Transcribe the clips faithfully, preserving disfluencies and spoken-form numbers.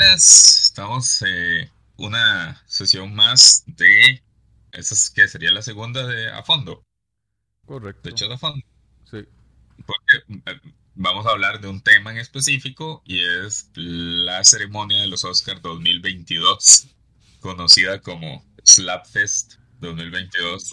días. Estamos eh, una sesión más de esa es que sería la segunda de a fondo, de Correcto, hecho a fondo, sí, porque eh, vamos a hablar de un tema en específico y es la ceremonia de los Oscars dos mil veintidós, conocida como Slapfest dos mil veintidós.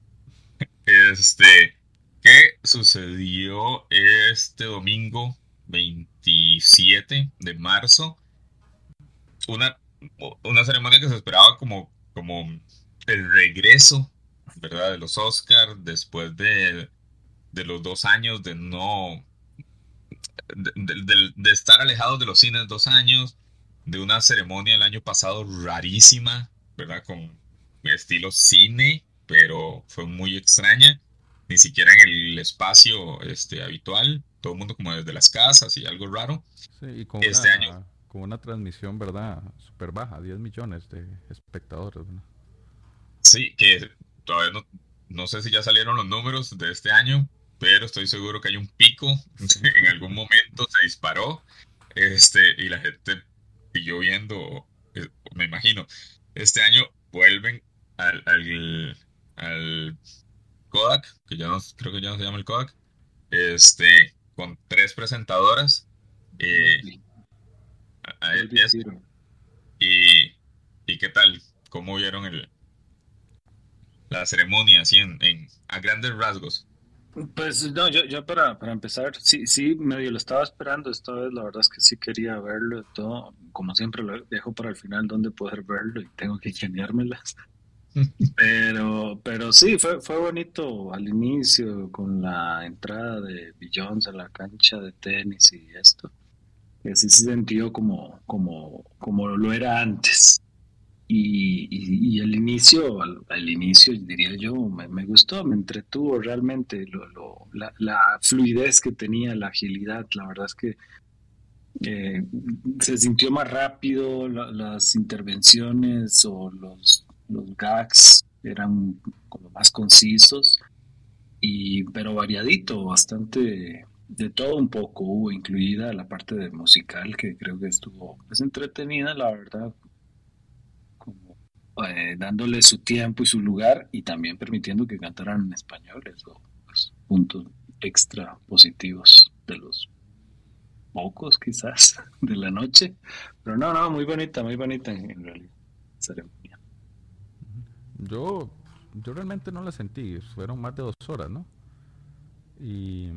Este, ¿qué sucedió este domingo veintisiete de marzo? una, una ceremonia que se esperaba como, como el regreso, ¿verdad? De los Oscars después de, de los dos años de no, de, de- de- de estar alejados de los cines dos años, de una ceremonia el año pasado rarísima, ¿verdad? Con estilo cine, pero fue muy extraña, ni siquiera en el espacio este, habitual, todo el mundo como desde las casas y algo raro. sí, y con Este año una, con una transmisión, ¿verdad? Súper baja, diez millones de espectadores, ¿verdad? sí, que todavía no, no sé si ya salieron los números de este año, pero estoy seguro que hay un pico. Sí, En algún momento se disparó, este, y la gente siguió viendo, eh, me imagino. Este año vuelven al, al, al Kodak, que ya no, creo que ya no se llama el Kodak, este, con tres presentadoras. eh, Dolby, a- a- Dolby es- Theater. y, ¿Y qué tal? ¿Cómo vieron el, la ceremonia así en, en, a grandes rasgos? Pues no, yo, yo para, para empezar, sí, sí, medio lo estaba esperando esta vez, la verdad es que sí quería verlo y todo, como siempre lo dejo para el final donde poder verlo y tengo que ingeniármelas, pero, pero sí, fue, fue bonito al inicio con la entrada de Beyoncé a la cancha de tenis y esto, que sí se sintió como, como, como lo era antes. Y, y, y el inicio, al, al inicio diría yo, me, me gustó, me entretuvo realmente lo, lo- la, la fluidez que tenía, la agilidad, la verdad es que eh, se sintió más rápido, la- las intervenciones o los, los gags eran como más concisos, y, pero variadito, bastante de todo un poco, hubo incluida la parte de musical que creo que estuvo pues, entretenida, la verdad, como eh, dándole su tiempo y su lugar y también permitiendo que cantaran en español, eso, pues, puntos extra positivos de los pocos quizás de la noche, pero no, no, muy bonita, muy bonita en, en realidad, ceremonia. Yo, yo realmente no la sentí, fueron más de dos horas, ¿no? Y,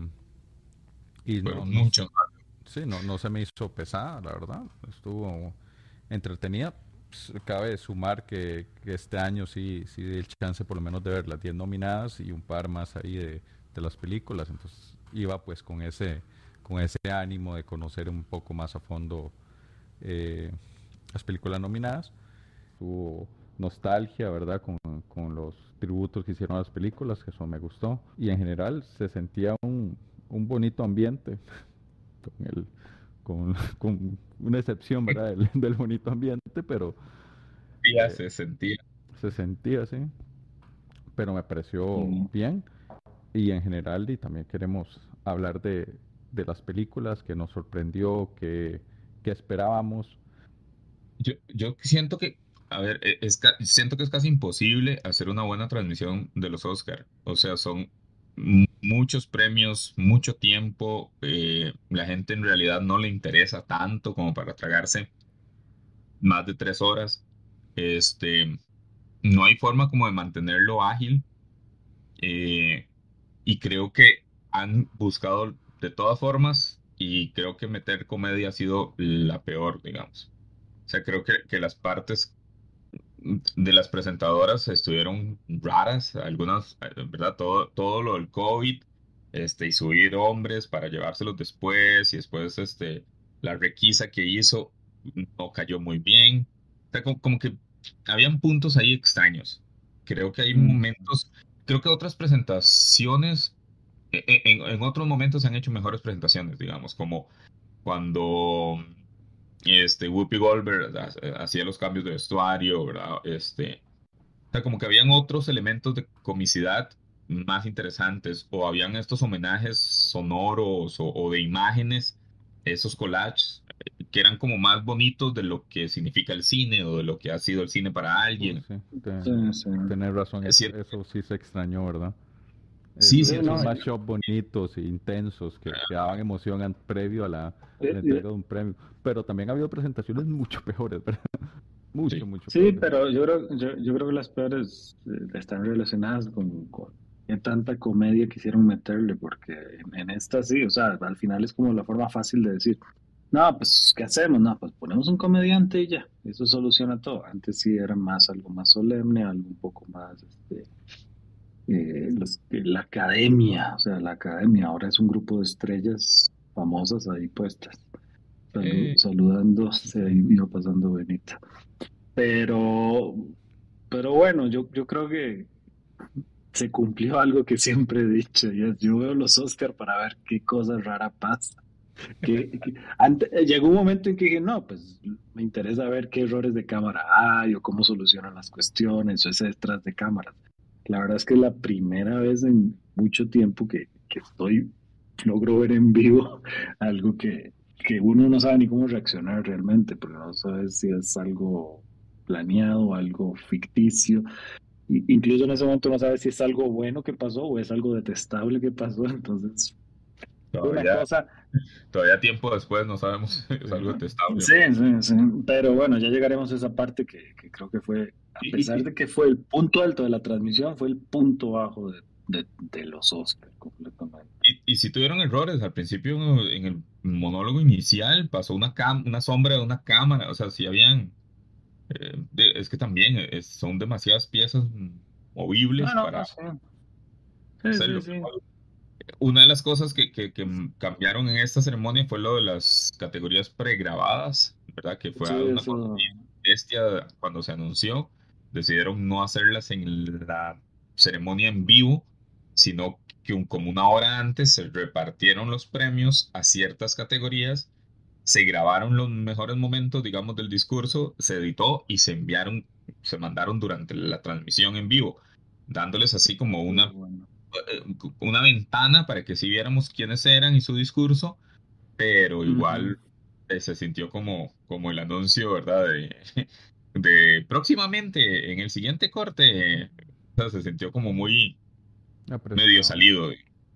y no, Fueron no, muchos. sí, no, no se me hizo pesada, la verdad, estuvo entretenida. Pues, cabe sumar que, que este año sí, sí di el chance por lo menos de ver las diez nominadas y un par más ahí de, de las películas, entonces iba pues con ese, con ese ánimo de conocer un poco más a fondo eh, las películas nominadas. Hubo nostalgia, ¿verdad? Con, con los tributos que hicieron a las películas, que eso me gustó. Y en general se sentía un, un bonito ambiente, con, el, con, con una excepción, ¿verdad? Del, del bonito ambiente, pero Sentía, eh, se sentía. se sentía así. Pero me pareció Mm. bien. Y en general, y también queremos hablar de, de las películas que nos sorprendió, que, que esperábamos. Yo, yo siento que, a ver, e- es, ca- siento que es casi imposible hacer una buena transmisión de los Oscar. O sea, son mu- muchos premios, mucho tiempo. Eh, la gente en realidad no le interesa tanto como para tragarse más de tres horas. Este, no hay forma como de mantenerlo ágil. eh, y creo que han buscado de todas formas y creo que meter comedia ha sido la peor, digamos. O sea, creo que, que las partes de las presentadoras estuvieron raras, algunas, eh, ¿verdad? Todo, todo lo del COVID, este, y subir hombres para llevárselos después, y después, este, la requisa que hizo no cayó muy bien. O sea, como, como que habían puntos ahí extraños. Creo que hay Mm. momentos, creo que otras presentaciones, e- e- en, en otros momentos se han hecho mejores presentaciones, digamos, como cuando este, Whoopi Goldberg ha- hacía los cambios de vestuario, ¿verdad? Este, o sea, como que habían otros elementos de comicidad más interesantes, o habían estos homenajes sonoros o, o de imágenes, esos collages que eran como más bonitos de lo que significa el cine o de lo que ha sido el cine para alguien. Sí, te- Sí, sí. tenés razón, Es eso, cierto. eso sí se extrañó, ¿verdad? Sí, Esos, sí, Sí, eso esos no, sí. matchups bonitos e intensos que, que daban emoción an- previo a la, eh, la eh, entrega de un premio. Pero también ha habido presentaciones mucho peores, ¿verdad? Mucho, Sí. mucho sí, peores. pero yo creo, yo, yo creo que las peores eh, están relacionadas con, con qué tanta comedia quisieron meterle, porque en, en esta sí, o sea, al final es como la forma fácil de decir, no, pues, ¿qué hacemos? No, pues ponemos un comediante y ya, eso soluciona todo. Antes sí era más, algo más solemne, algo un poco más, este, eh, los- eh, la academia, o sea, la academia ahora es un grupo de estrellas famosas ahí puestas, salu- Eh, saludándose y iba pasando Benito. Pero, pero bueno, yo, yo creo que se cumplió algo que siempre he dicho, y es, yo veo los Oscar para ver qué cosa rara pasa. Que, que- ante- eh, llegó un momento en que dije, no, pues me interesa ver qué errores de cámara hay o cómo solucionan las cuestiones o ese detrás de cámaras. La verdad es que es la primera vez en mucho tiempo que, que estoy, logro ver en vivo algo que, que uno no sabe ni cómo reaccionar realmente, porque no sabe si es algo planeado, algo ficticio. I- Incluso en ese momento no sabe si es algo bueno que pasó o es algo detestable que pasó. Entonces, fue una todavía, cosa. todavía tiempo después no sabemos, es algo Sí. detestable. Sí, sí, sí. Pero bueno, ya llegaremos a esa parte que, que creo que fue, a Y, pesar y, de que fue el punto alto de la transmisión, fue el punto bajo de, de, de los Oscars completamente. y, y si tuvieron errores, al principio en el monólogo inicial pasó una, cam- una sombra de una cámara, o sea, si habían, eh, de- es que también eh, son demasiadas piezas mm, No, movibles no, no para sé. Sí, sí, hacerlo. sí. Una de las cosas que, que, que cambiaron en esta ceremonia fue lo de las categorías pregrabadas, ¿verdad? Que fue Sí, una cosa eso. bien bestia cuando se anunció. Decidieron no hacerlas en la ceremonia en vivo, sino que un- como una hora antes se repartieron los premios a ciertas categorías, se grabaron los mejores momentos, digamos, del discurso, se editó y se enviaron, se mandaron durante la transmisión en vivo, dándoles así como Estuvo una bueno. eh, una ventana para que sí viéramos quiénes eran y su discurso, pero Ujú. igual eh, se sintió como, como el anuncio, ¿verdad? De, de próximamente en el siguiente corte, o sea, se sintió como muy medio Apresurado. salido.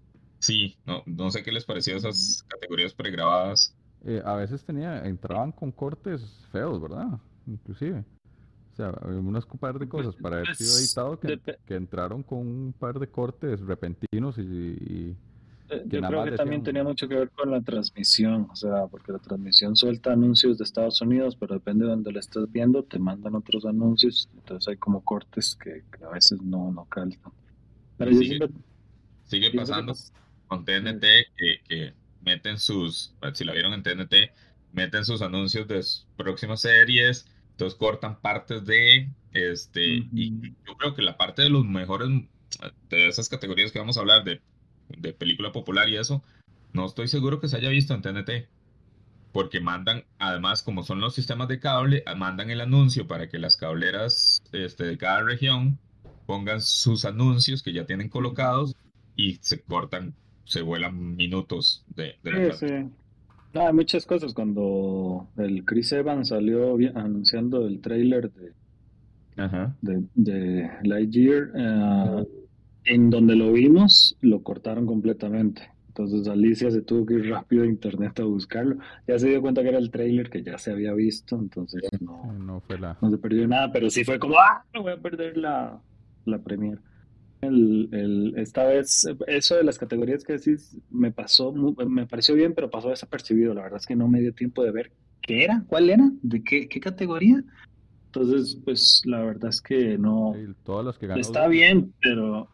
Sí, no, no sé qué les pareció Mm. esas categorías pregrabadas. Eh, a veces tenía, entraban con cortes feos, ¿verdad? Inclusive. O sea, había unas par de cosas para haber sido Pues, editado que, dep- que entraron con un par de cortes repentinos y, y Eh, que Yo nada creo más que también tenía decían, mucho que ver con la transmisión, o sea, porque la transmisión suelta anuncios de Estados Unidos, pero depende de donde lo estés viendo, te mandan otros anuncios, entonces hay como cortes que, que a veces no, no calzan. Pero Y yo sigue, siempre sigue pienso que pasando pues, con sí, T N T que, que meten sus, si la vieron en T N T, meten sus anuncios de sus próximas series, entonces cortan partes de, este, y ujú, yo creo que la parte de los mejores, de esas categorías que vamos a hablar de, de película popular y eso, no estoy seguro que se haya visto en T N T, porque mandan, además, como son los sistemas de cable, mandan el anuncio para que las cableras, este, de cada región pongan sus anuncios que ya tienen ujú. colocados y se cortan, se vuelan minutos de, de la Sí, sí. transmisión. No, hay muchas cosas. Cuando el Chris Evans salió vi- anunciando el tráiler de, Ajá. de, de Lightyear, eh, en donde lo vimos, lo cortaron completamente. Entonces Alicia se tuvo que ir rápido a internet a buscarlo. Ya se dio cuenta que era el tráiler que ya se había visto, entonces "Sí, no, no fue la... no se perdió nada, pero sí fue como, ¡ah! No voy a perder la, la premiere. El, el- esta vez, eh, eso de las categorías que decís, me pasó, mu- me pareció bien, pero pasó desapercibido. La verdad es que no me dio tiempo de ver qué era, cuál era, de qué, qué categoría. Entonces, pues la verdad es que no, sí, todas las que ganó está Doom". bien, pero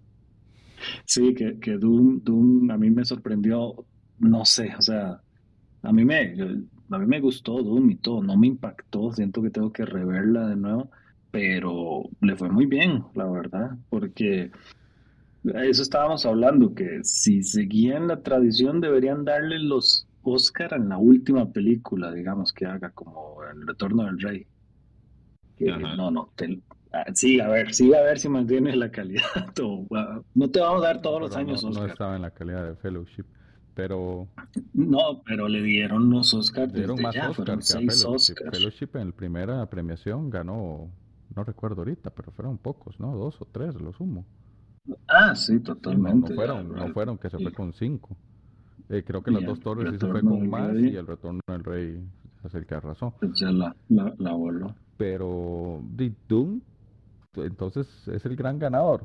sí, que, que Doom, Doom a mí me sorprendió, no sé, o sea, a mí me, yo- a mí me gustó Doom y todo, no me impactó, siento que tengo que reverla de nuevo, pero le fue muy bien, la verdad, porque a eso estábamos hablando, que si seguían la tradición deberían darle los Oscar en la última película, digamos, que haga como El Retorno del Rey. Que Ajá. no, no, te, ah, sí, a ver, sí, a ver si mantienes la calidad. o, ah, no te vamos a dar No, todos los pero no, años no Oscar. estaba en la calidad de Fellowship. pero No, pero le dieron los Oscars dieron desde más ya, Oscar fueron que a seis Fellowship. Oscars. Fellowship en la primera premiación ganó, no recuerdo ahorita, pero fueron pocos, ¿no? Dos o tres, lo sumo. Ah, sí, Sí, no, no totalmente. Ya, fueron, no fueron que se fue y, con cinco. Eh, creo que las y dos el torres sí se fue retorno con del más y rey, el retorno del rey es el que arrasó. pues ya la, la, la voló. Pero The Doom, entonces es el gran ganador.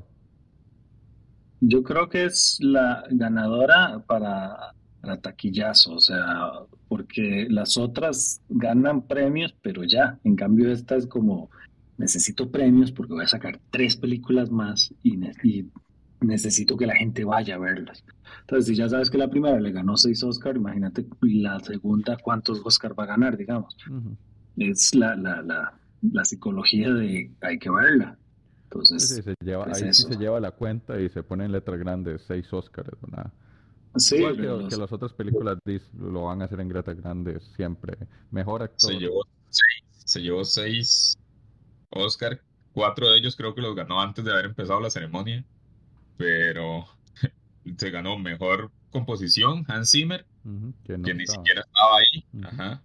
Yo creo que es la ganadora para, para taquillazo, o sea, porque las otras ganan premios, pero ya, en cambio esta es como, necesito premios porque voy a sacar tres películas más y, ne- y necesito que la gente vaya a verlas. Entonces, si ya sabes que la primera le ganó seis Oscar, imagínate la segunda, ¿cuántos Oscar va a ganar, digamos? Ujú. Es la, la, la, la psicología de hay que verla. Sí, sí, Entonces, se lleva, pues ahí sí eso. se lleva la cuenta y se pone en letras grandes, seis Oscars, ¿verdad? Sí, Igual que, pero que los, las otras películas Dis- lo van a hacer en letras grandes siempre. Mejor Se actor. llevó seis, se llevó seis Oscar, cuatro de ellos creo que los ganó antes de haber empezado la ceremonia, pero se ganó mejor composición, Hans Zimmer, Ujú, que no que ni estaba. siquiera estaba ahí, Ujú, ajá.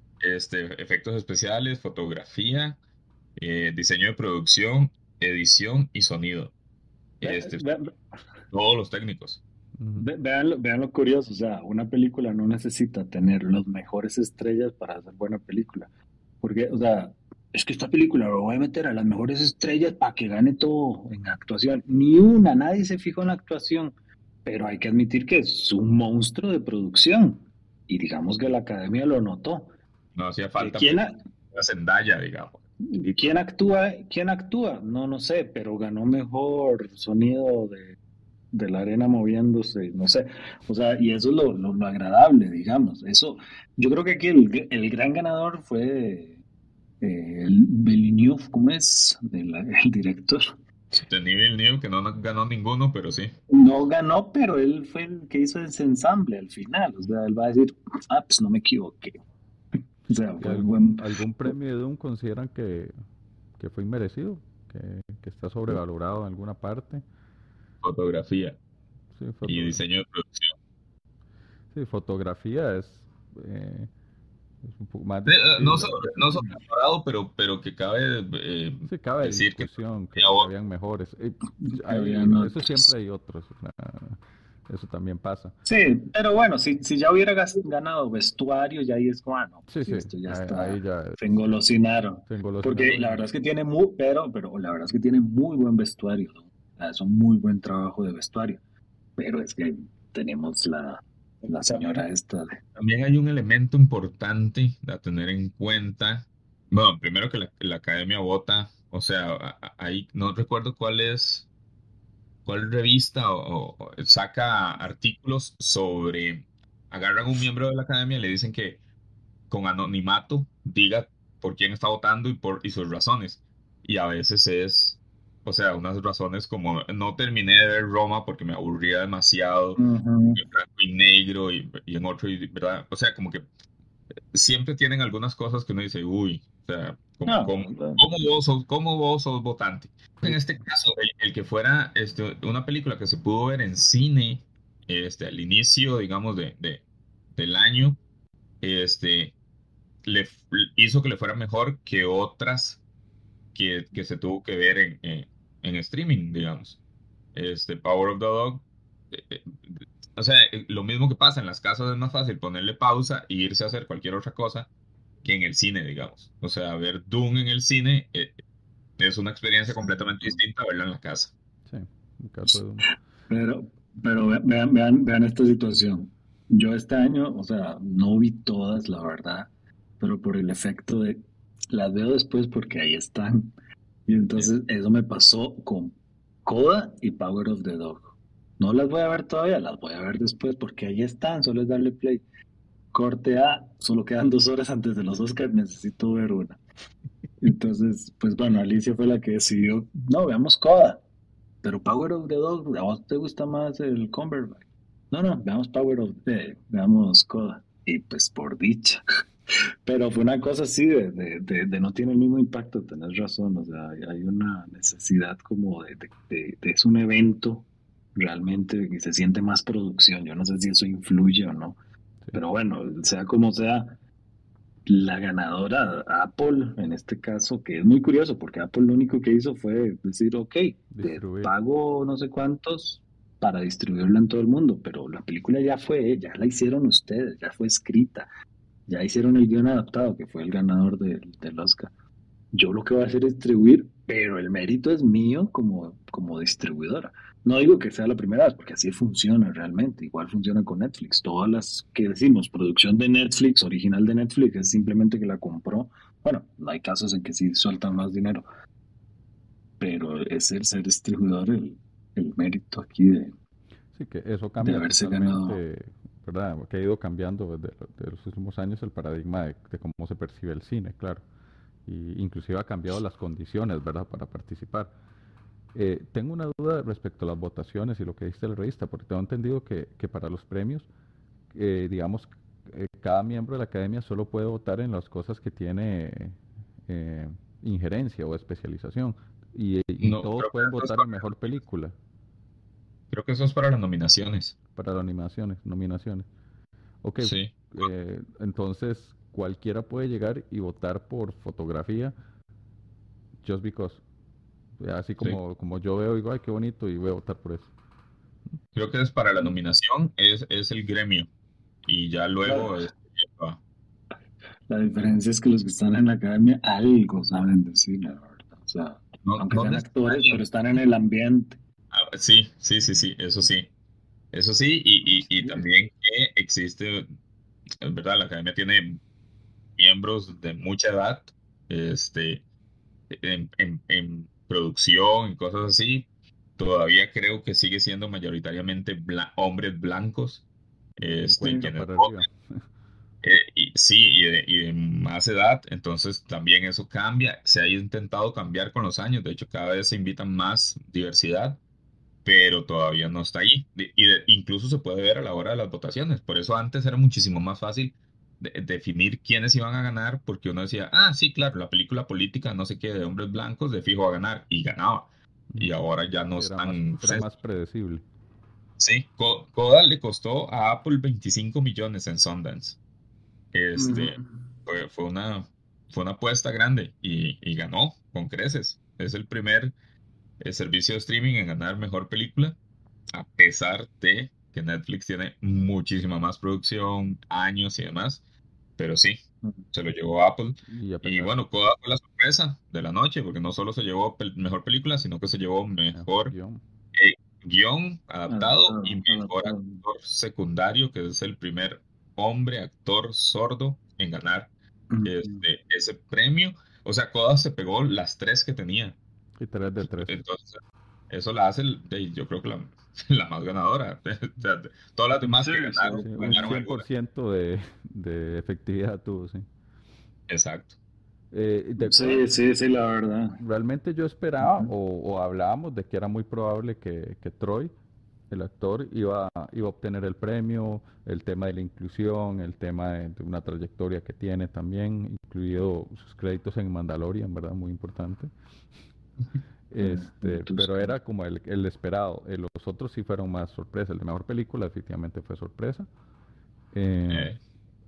Este, efectos especiales, fotografía, eh, diseño de producción, edición y sonido. ve- Este, ve- todos los técnicos. ujú, ve- vean, lo, vean lo curioso, o sea, una película no necesita tener los mejores estrellas para hacer buena película. Porque, o sea, es que esta película lo voy a meter a las mejores estrellas para que gane todo en actuación. Ni una, nadie se fijó en la actuación, pero hay que admitir que es un monstruo de producción. Y digamos que la academia lo notó. No hacía Eh, falta ¿Quién, poner a- a Zendaya, digamos. ¿Quién actúa? ¿Quién actúa? No, no sé, pero ganó mejor sonido de, de la arena moviéndose, no sé. O sea, y eso es lo, lo, lo agradable, digamos. Eso, yo creo que aquí el, el gran ganador fue eh, el Villeneuve, ¿cómo es? El, el director. Denis Villeneuve, que no ganó ninguno, pero sí. No ganó, pero él fue el que hizo ese ensamble al final. O sea, él va a decir, ah, pues no me equivoqué. O sea, ¿Y fue algún, buen. algún premio de Doom consideran que, que fue inmerecido? Que, que está sobrevalorado en alguna parte. Fotografía Sí, y foto- diseño de producción. sí, fotografía es, eh, es un poco más Eh, eh, no discutible, sobre, ¿verdad? no sobrevalorado, pero, pero que cabe eh, Sí, cabe decir que discusión, que, ya que o- habían mejores. Eh, hay, Habían eso otros. siempre hay otros. O sea, eso también pasa. Sí, pero bueno, si, si ya hubiera gas- ganado vestuario, ya ahí es como, ah, no, Sí, sí, sí, esto ya ahí, está, ahí ya se es- engolosinaron. se Porque engolosinaron la y verdad es que tiene muy, pero, pero la verdad es que tiene muy buen vestuario, ¿no? O sea, es un muy buen trabajo de vestuario. Pero es que tenemos la, la señora también, esta de... también hay un elemento importante a tener en cuenta. Bueno, primero que la, la academia vota, o sea, a- a- ahí no recuerdo cuál es, cuál revista o, o- o saca artículos sobre, agarran un miembro de la academia y le dicen que con anonimato diga por quién está votando y por y sus razones. Y a veces es, o sea, unas razones como no terminé de ver Roma porque me aburría demasiado, Ujú. en blanco y negro y, y en otro, y- ¿verdad? O sea, como que siempre tienen algunas cosas que uno dice, uy, o sea, ¿cómo, No, cómo, no, cómo vos sos, cómo vos sos votante? En sí, este caso, el, el que fuera este, una película que se pudo ver en cine este, al inicio, digamos, de, de- del año, este, le f- hizo que le fuera mejor que otras que, que se tuvo que ver en, en, en streaming, digamos. Este, Power of the Dog. eh, eh, o sea, eh, lo mismo que pasa en las casas es más fácil ponerle pausa e irse a hacer cualquier otra cosa que en el cine, digamos. O sea, ver Doom en el cine eh, es una experiencia completamente exacto. distinta a verla en la casa. sí, en caso de Doom. Pero, pero ve- vean, vean, vean esta situación. Yo este año, o sea, no vi todas, la verdad, pero por el efecto de, las veo después porque ahí están. Y Eh, entonces eso me pasó con Coda y Power of the Dog. No las voy a ver todavía, las voy a ver después porque ahí están, solo es darle play. Corte A, solo quedan dos horas antes de los Oscars, necesito ver una. Entonces, pues bueno, Alicia fue la que decidió, no, veamos Coda. Pero Power of the Dog, ¿a vos te gusta más el Cumberbatch? No, no, veamos Power of the, veamos Coda. Y pues por dicha. Pero fue una cosa así de, de, de, de no tiene el mismo impacto, tenés razón. O sea, hay, hay una necesidad como de, de, de- de- es un evento realmente que se siente más producción. Yo no sé si eso influye o no, Sí, pero bueno, sea como sea, la ganadora, Apple, en este caso, que es muy curioso, porque Apple lo único que hizo fue decir, ok, te distribuir. pago no sé cuántos para distribuirla en todo el mundo, pero la película ya fue, ya la hicieron ustedes, ya fue escrita, ya hicieron el guión adaptado, que fue el ganador del, del Oscar. Yo lo que voy a hacer es distribuir, pero el mérito es mío como, como distribuidora. No digo que sea la primera vez, porque así funciona realmente. Igual funciona con Netflix. Todas las que decimos, producción de Netflix, original de Netflix, es simplemente que la compró. Bueno, no hay casos en que sí sueltan más dinero, pero es el ser distribuidor el, el mérito aquí de, Sí, que eso de cambia haberse ganado. totalmente, ¿verdad? Que ha ido cambiando desde, lo- de los últimos años el paradigma de, de cómo se percibe el cine, claro. Y inclusive ha cambiado las condiciones, ¿verdad? Para participar. Eh, tengo una duda respecto a las votaciones y lo que dice la revista, porque tengo entendido que, que para los premios, eh, digamos, eh, cada miembro de la academia solo puede votar en las cosas que tiene eh, injerencia o especialización. Y, y No, todos creo que pueden eso es votar para, en mejor película creo que eso es para las nominaciones. para las animaciones, nominaciones. Ok, Sí. eh, entonces cualquiera puede llegar y votar por fotografía just because. Eh, Así Sí. como, como yo veo, digo, ay, qué bonito, y voy a votar por eso. Creo que es para la nominación, es, es el gremio. Y ya Claro, luego, este, ah, la diferencia es que los que están en la academia algo saben de cine, la verdad. O sea, no, aunque no sean actores, pero necesariamente. están en el ambiente. Ah, sí, sí, sí, sí, eso sí. Eso sí, y, y, y Sí. también que existe, es verdad, la academia tiene miembros de mucha edad, este, en, en, en producción y cosas así. Todavía creo que sigue siendo mayoritariamente bla- hombres blancos, De este, Sí. cincuenta quienes para votan. arriba. Eh, y, sí, y de, y de más edad, entonces también eso cambia. Se ha intentado cambiar con los años, de hecho cada vez se invita más diversidad, pero todavía no está ahí. De- y de- incluso se puede ver a la hora de las votaciones. Por eso antes era muchísimo más fácil de- definir quiénes iban a ganar, porque uno decía, ah, sí, claro, la película política, no sé qué, de hombres blancos, de fijo a ganar, y ganaba. Y Ujú. ahora ya no Sí, era más, están. era más predecible. Sí, Co- Coda le costó a Apple veinticinco millones en Sundance. Ujú. Este, fue, fue una, fue una apuesta grande y, y ganó con creces. Es el primer eh, servicio de streaming en ganar mejor película, a pesar de que Netflix tiene muchísima más producción, años y demás. Pero sí, se lo llevó Apple. Y a Y pesar, bueno, Coda fue la sorpresa de la noche, porque no solo se llevó pel- mejor película, sino que se llevó mejor mejor guión. eh, guión adaptado y Adaptado, mejor adaptado. actor secundario, que es el primer hombre actor sordo en ganar Ujú. este, ese premio. O sea, Coda se pegó las tres que tenía. Y tres de tres. Entonces, eso la hace, el- de- yo creo que la, la más ganadora. O sea, de- todas las demás Sí, que sí, ganaron, Sí, un ganaron bueno. cien por alguna. ciento de, de efectividad tuvo, sí. Exacto. Eh, de Coda, Sí, sí, sí, la verdad. realmente yo esperaba Ujú. o, o hablábamos de que era muy probable que, que Troy, el actor, iba, iba a obtener el premio, el tema de la inclusión, el tema de, de una trayectoria que tiene también, incluido sus créditos en Mandalorian, ¿verdad? Muy importante. Sí, de Este, pero Tusken. era como el, el esperado. Eh, los otros sí fueron más sorpresa. El de mejor película definitivamente fue sorpresa. Eh, Eh,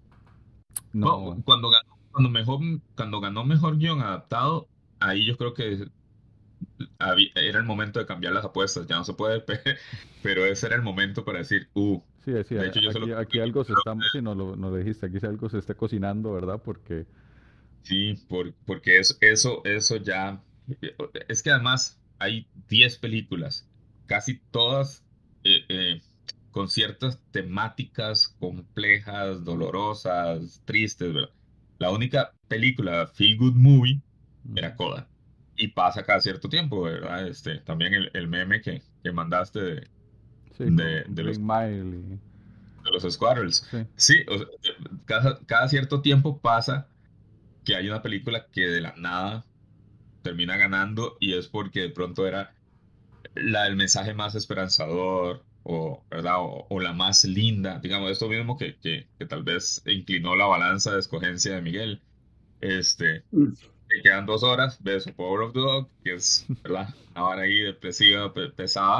bueno, no, cuando ganó, cuando mejor, cuando ganó mejor guión adaptado, ahí yo creo que había- era el momento de cambiar las apuestas. Ya no se puede, pe- pero ese era el momento para decir, uh, sí, de decía, hecho yo solo aquí, aquí algo se está, sí, nos lo, nos dijiste, aquí algo se está cocinando, ¿verdad? Porque sí, por- porque eso, eso, eso ya, es que además hay diez películas, casi todas eh, eh, con ciertas temáticas complejas, dolorosas, tristes, ¿verdad? La única película Feel Good Movie era ujú, Coda. Y pasa cada cierto tiempo, ¿verdad? Este, también el, el meme que, que mandaste de, sí, de, con de los Green Mile de los Squirrels. y, sí, Sí, o sea, cada, cada cierto tiempo pasa que hay una película que de la nada termina ganando y es porque de pronto era la del mensaje más esperanzador o, ¿verdad? O, o la más linda, digamos, esto mismo que, que, que tal vez inclinó la balanza de escogencia de Miguel. Este, Mm. te quedan dos horas, ves Power of the Dog, que es, ¿verdad? Una vara ahí depresiva, pe- pesada,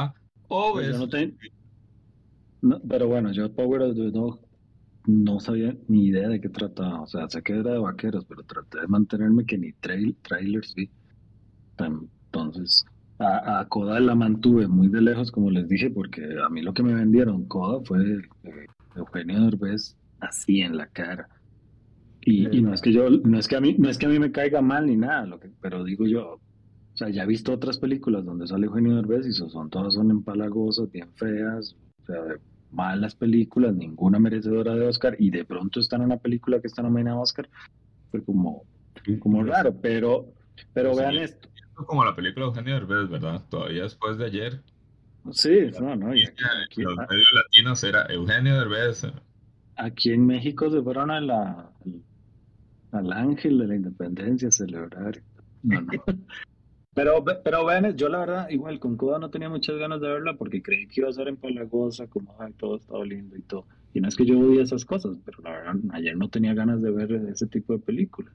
O Pues yo ves, no tengo, pero bueno, yo Power of the Dog no sabía ni idea de qué trataba. O sea, sé que era de vaqueros, pero traté de mantenerme que ni trail, trailers vi. Tan- Entonces, a, a Coda la mantuve muy de lejos, como les dije, porque a mí lo que me vendieron Coda fue eh, Eugenio Derbez así en la cara. Y, y Eh, no es que yo, no es que a mí, no es que a mí me caiga mal ni nada, lo que, pero digo yo, o sea, ya he visto otras películas donde sale Eugenio Derbez y so- son todas son empalagosas, bien feas, o sea, malas películas, ninguna merecedora de Oscar, y de pronto están en una película que está nominada a Oscar, fue como, como lo, raro, pero, lo pero vean seguí esto. viendo como la película de Eugenio Derbez, ¿verdad? Todavía después de ayer, Sí, la no, no, y aquí, noticia en aquí, los a- medios latinos era Eugenio Derbez. aquí en México se fueron a la, al ángel de la independencia a celebrar. No, no. Pero, ve- pero vean, yo la verdad, igual con Coda no tenía muchas ganas de verla porque creí que iba a ser empalagosa, como ay, todo estaba lindo y todo. Y no es que yo odie esas cosas, pero la verdad, ayer no tenía ganas de ver ese tipo de películas.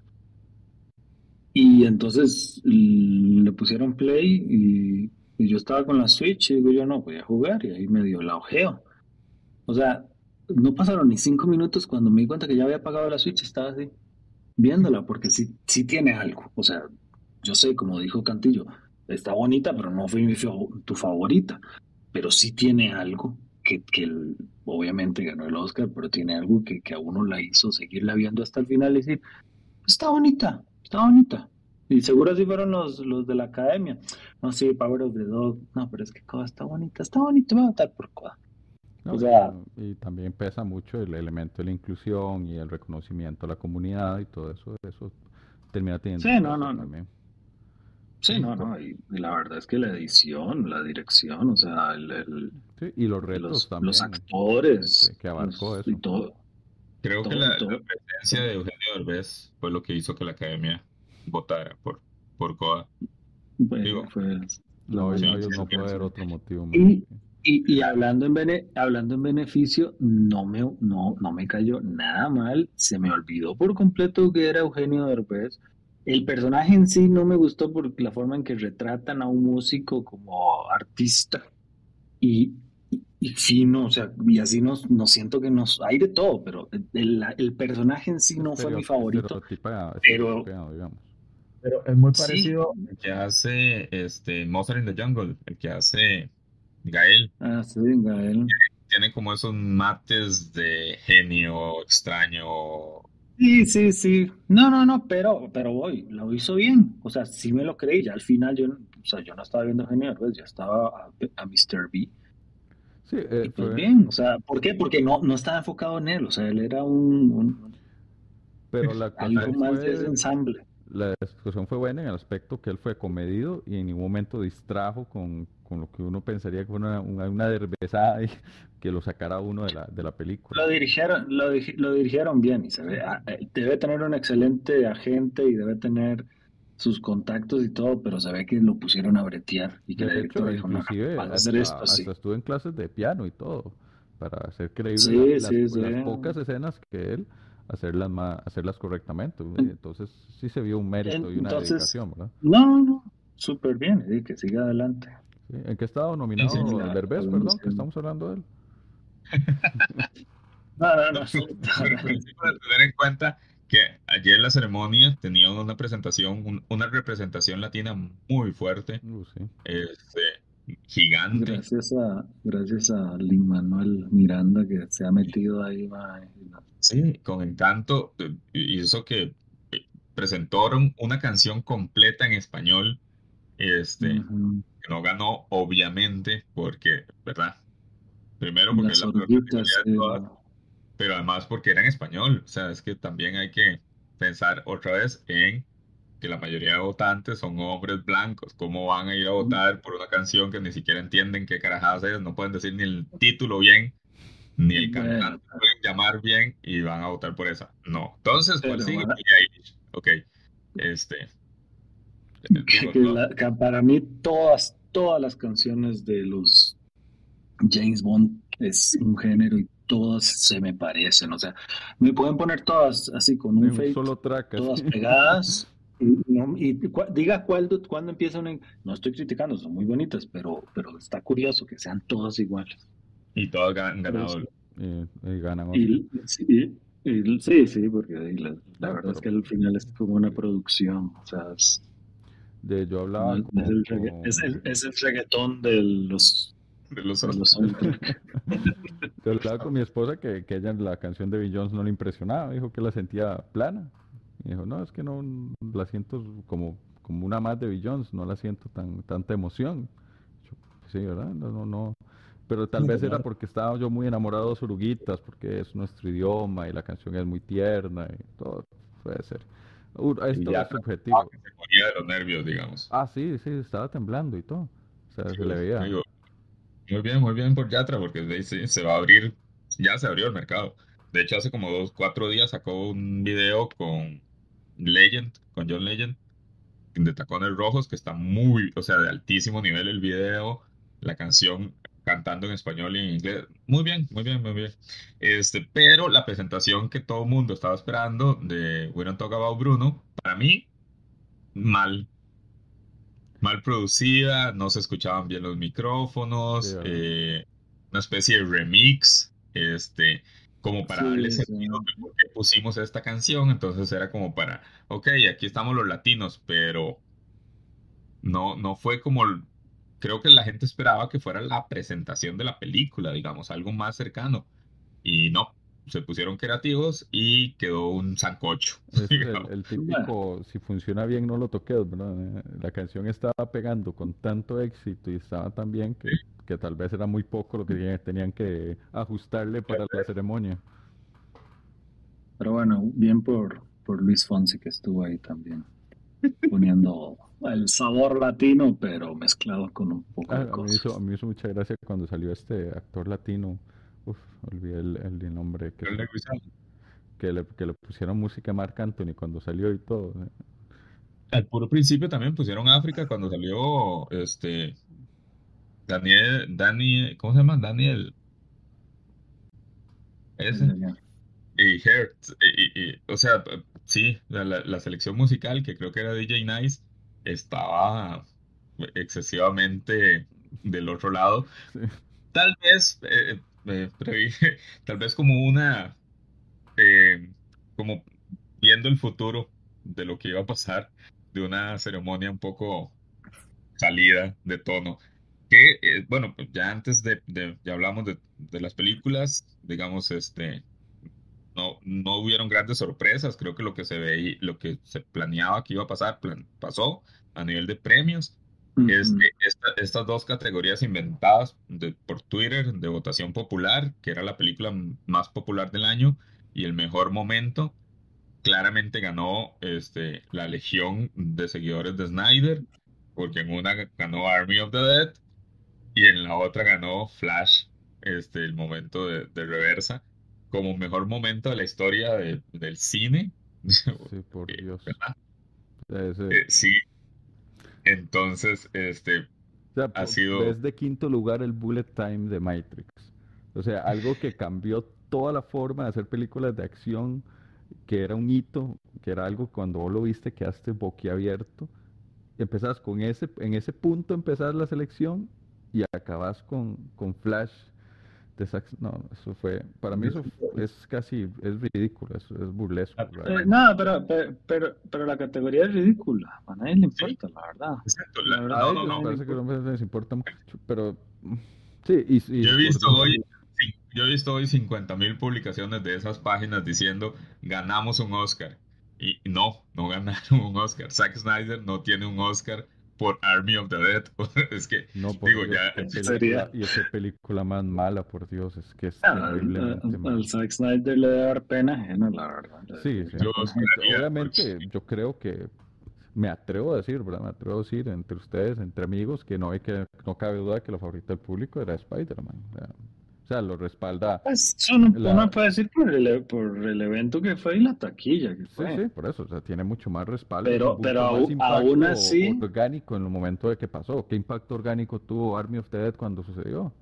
Y entonces l- le pusieron play y, y yo estaba con la Switch y digo yo no, voy a jugar y ahí me dio la ojeo. O sea, no pasaron ni cinco minutos cuando me di cuenta que ya había apagado la Switch, estaba así viéndola porque sí, sí tiene algo. O sea, yo sé, como dijo Cantillo, está bonita, pero no fue mi fa- tu favorita. Pero sí tiene algo que, que el- obviamente ganó el Oscar, pero tiene algo que, que a uno la hizo seguirla viendo hasta el final y decir, está bonita, está bonita. Y seguro así fueron los, los de la academia. No, sí, Power of the Dog. No, pero es que Coda está bonita, está bonita, voy a votar por Coda. O no, y, sea, y también pesa mucho el elemento de la inclusión y el reconocimiento a la comunidad y todo eso, eso termina teniendo un sí, no, peso no, no. también. Sí, Sí, no, co- no, y, y la verdad es que la edición, la dirección, o sea, el, el- Sí, y los retos los, los también actores, que, que abarcó los, y eso. todo, creo que todo, la, la todo, presencia todo. de Eugenio Derbez fue lo que hizo que la academia votara por, por Coda. Fue, Digo, fue la No, hoy sí, no, buena yo no sí, puedo celebración. ver otro motivo más. Y, y, y hablando en bene- hablando en beneficio, no me, no, no me cayó nada mal, se me olvidó por completo que era Eugenio Derbez. El personaje en sí no me gustó por la forma en que retratan a un músico como artista y, y, y fino, o sea, y así nos, no siento que nos, hay de todo, pero el, el personaje en sí no fue mi Estereo- favorito, estereotipa- pero estereotipiado, digamos. pero es muy sí, parecido al que hace este Mozart in the Jungle, el que hace Gael. ah, sí, Gael. Tiene como esos mates de genio extraño. Sí, sí, sí. No, no, no, pero, pero voy, lo hizo bien. O sea, sí me lo creí. Ya al final yo, o sea, yo no estaba viendo Genial, pues ya estaba a, a míster B. Sí, Y eh, pues fue, bien, o sea, ¿por qué? Porque no, no estaba enfocado en él. O sea, él era un, un- pero la algo actuación más de ese fue, ensamble. la actuación fue buena en el aspecto que él fue comedido y en ningún momento distrajo con, con lo que uno pensaría que fue una, una, una derbezada y que lo sacara a uno de la, de la película. Lo dirigieron, lo, diri- lo dirigieron bien y se ve, ah, eh, debe tener un excelente agente y debe tener sus contactos y todo, pero se ve que lo pusieron a bretear y que De la hecho, directora dijo, no, no, inclusive vas a hacer hasta, esto hasta así. estuvo en clases de piano y todo, para hacer creíble la- Sí, las, sí, sí. las pocas escenas que él, hacerlas, ma- hacerlas correctamente. ¿No? Y entonces sí se vio un mérito y una Entonces, dedicación, ¿verdad? no, no, súper bien, y que siga adelante. Sí. ¿En qué estado Sí, sí, Y sí. nominado la- Derbez, hablamos perdón, que de- estamos hablando de él? No, no, No, no. pero, pero sí para tener en cuenta que ayer la ceremonia tenía una presentación, un- una representación latina muy fuerte, Uh, sí. este, gigante. Gracias a, gracias a Lin Manuel Miranda que se ha metido ahí, mae, y no- Sí, con Encanto eh, hizo que eh, presentaron una canción completa en español, este, Ujú. que no ganó, obviamente, porque, ¿verdad? Primero porque es Las la peor oruguitas, categoría de eh, todas, pero además porque era en español. O sea, es que también hay que pensar otra vez en que la mayoría de votantes son hombres blancos. ¿Cómo van a ir a votar por una canción que ni siquiera entienden qué carajadas es? No pueden decir ni el título bien, ni el bueno, cantante pueden llamar bien y van a votar por esa. No. Entonces, ¿cuál pero sigue? bueno, Billie Eilish. Ok. Este, eh, que, digo, que no. la- que para mí todas, todas las canciones de los James Bond es un género y todas se me parecen. O sea, me pueden poner todas así con De un un fade, solo track, así. todas pegadas. Y, no, y cu- diga cuál, cuándo empieza una... No estoy criticando, son muy bonitas, pero, pero está curioso que sean todas iguales. Y todos han Pero ganado. sí, Y, y ganan Oscar. y, sí, y- sí, sí, porque ahí la, la No, verdad es pero que al final es como una producción, o sea, es, de, yo no hablaba es, es con, el regga- es con el, es el reggaetón de los, De los de los Oscars. soundtrack. yo hablaba con mi esposa que, que ella la canción de Bill Jones no le impresionaba, dijo que la sentía plana. Y dijo, no, es que no la siento como, como una más de Bill Jones, no la siento tan tanta emoción. Yo, sí, ¿verdad? No, no, no. Pero tal vez era porque estaba yo muy enamorado de Oruguitas, porque es nuestro idioma y la canción es muy tierna y todo, puede ser. Uh, Y esto ya es subjetivo. que se moría de los nervios, digamos. Ah, sí, sí, estaba temblando y todo. O sea, se le veía. Digo, muy bien, muy bien por Yatra, porque de ahí sí se va a abrir, ya se abrió el mercado. De hecho, hace como dos, cuatro días sacó un video con Legend, con John Legend, de Tacones Rojos, que está muy, o sea, de altísimo nivel el video, la canción cantando en español y en inglés. Muy bien, muy bien, muy bien. Este, pero la presentación que todo el mundo estaba esperando de We Don't Talk About Bruno, para mí, mal. Mal producida, no se escuchaban bien los Sí, micrófonos, ¿verdad? eh, una especie de remix, este, como para darle Sí, sí. sentido de por qué pusimos esta canción, entonces era como para, ok, aquí estamos los latinos, pero no, no fue como, el- creo que la gente esperaba que fuera la presentación de la película, digamos, algo más cercano, y no, se pusieron creativos y quedó un sancocho, Ese es el, digamos. el Bueno, típico, si funciona bien no lo toques, ¿verdad? Eh, La canción estaba pegando con tanto éxito y estaba tan bien que, que tal vez era muy poco lo que tenían tenían que ajustarle para la ceremonia. pero bueno, bien por, por Luis Fonsi que estuvo ahí también, poniendo el sabor latino, pero mezclado con un poco Ah, de a mí hizo, a cosas. mí hizo mucha gracia cuando salió este actor latino, uf, olvidé el, el nombre, que, Pero se, le gusta. que, le, que le pusieron música a Marc Anthony cuando salió y todo. eh. Al puro principio también pusieron África cuando salió este Daniel, Daniel, ¿cómo se llama? Daniel, El ese, de allá. y Hertz, y, y- y, o sea, p- sí, la, la- la selección musical, que creo que era D J Nice, estaba excesivamente del otro lado. Sí, Tal vez, eh, eh, previ- tal vez como una, eh, como viendo el futuro de lo que iba a pasar, de una ceremonia un poco salida de tono. Que, eh, bueno, pues ya antes de, de- ya hablamos de, de las películas, digamos, este, no, no hubieron grandes sorpresas. Creo que lo que se veía, lo que se planeaba que iba a pasar, plan- pasó a nivel de premios. Ujú. Este, esta- estas dos categorías inventadas de- por Twitter de votación popular, que era la película m- más popular del año y el mejor momento, claramente ganó este, la legión de seguidores de Snyder, porque en una ganó Army of the Dead y en la otra ganó Flash, este, el momento de, de reversa, como mejor momento de la historia de- del cine. sí, por Eh, Dios. ¿verdad? Ese, Eh, sí, entonces, este, O sea, ha po- sido, ves de quinto lugar el bullet time de Matrix. O sea, algo que cambió toda la forma de hacer películas de acción, que era un hito, que era algo cuando vos lo viste quedaste boquiabierto. Empezás con ese, en ese punto empezás la selección y acabas con, con Flash de Zack- No, eso fue, para mí eso es casi, es ridículo, es, es burlesco, Eh, realmente. no, pero, pero, pero, pero la categoría es ridícula. A nadie le sí, importa, la verdad. exacto, La la- verdad A no, es que no, a no. nadie le parece que no importa. me- les importa mucho, pero mm, sí, y, Yo y he por visto Dios. hoy, sí, yo he visto hoy cincuenta mil publicaciones de esas páginas diciendo ganamos un Oscar. Y no, no ganaron un Oscar. Zack Snyder no tiene un Oscar por Army of the Dead. Es que, No, por digo, Dios, ya, qué Sería, película, y qué película más mala, por Dios, es que es ah, al, terriblemente al mala. Zack Snyder le debe dar pena ajena, la verdad. Le Sí, sí. debería yo dar pena ajena. esperaría, Obviamente, yo creo que me atrevo a decir, ¿verdad? Me atrevo a decir entre ustedes, entre amigos, que no hay que, no cabe duda que la favorita del público era Spider-Man. O sea, o sea, lo respalda Pues uno, uno la. puede decir por el, e- por el evento que fue y la taquilla que Sí, fue. sí, por eso, o sea, tiene mucho más respaldo y Pero, pero mucho más au- aún impacto así, orgánico en el momento de que pasó. ¿Qué impacto orgánico tuvo Army of the Dead cuando sucedió?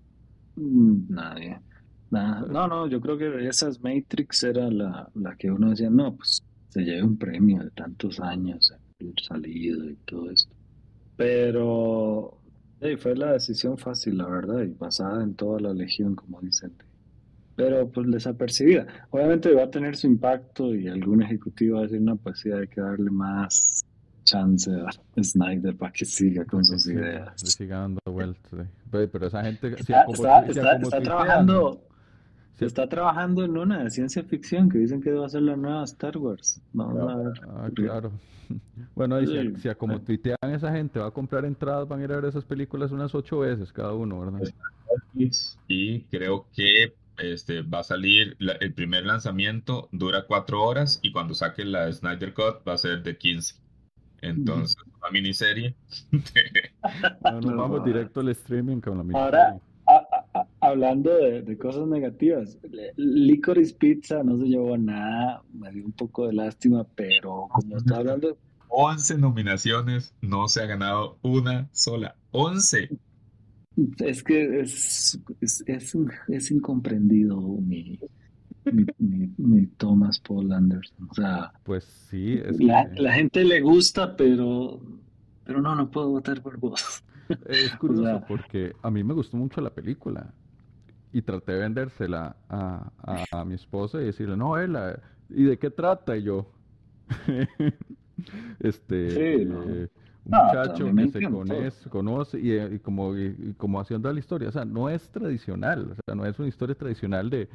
mm, nadie. O Nada. sea, No, no, yo creo que esas Matrix era la, la que uno decía, no, pues se lleve un premio de tantos años, haber salido y todo esto. Pero eh, fue la decisión fácil, la verdad, y basada en toda la legión, como dicen. Pero pues desapercibida. Obviamente va a tener su impacto y algún ejecutivo va a decir, no, pues sí, hay que darle más chance a Snyder para que siga con Para que sus siga, le ideas. siga dando vueltas. Sí. Pero, pero esa gente, si a Está, como, está, tui- si a está, como está tuitean, trabajando, si a- está trabajando en una de ciencia ficción que dicen que va a ser la nueva Star Wars. Vamos a ver. ah, Porque, claro. Bueno, y si a, sí, si a como tuitean esa gente va a comprar entradas, van a ir a ver esas películas unas ocho veces cada uno, ¿verdad? Y creo que este, va a salir, la- el primer lanzamiento dura cuatro horas y cuando saque la Snyder Cut va a ser de quince. Entonces, una miniserie. No, nos no vamos jodas. directo al streaming con la Ahora, miniserie. a- a- a- hablando de, de cosas negativas, le- Licorice Pizza no se llevó nada, me dio un poco de lástima, pero como está hablando, once nominaciones, no se ha ganado una sola. once. es que es, es, es, un- es incomprendido mi, mi, mi, mi Thomas Paul Anderson. O sea, Pues sí, es la, que la gente le gusta, pero, pero no, no puedo votar por vos. es O curioso sea, porque a mí me gustó mucho la película y traté de vendérsela a, a, a mi esposa y decirle, no, vela, ¿y de qué trata? Y yo, este, sí, no. eh, un No, a mí muchacho me que se encantó. conoce, conoce y, eh, y como, y- y como haciendo la historia, o sea, no es tradicional, o sea, no es una historia tradicional de,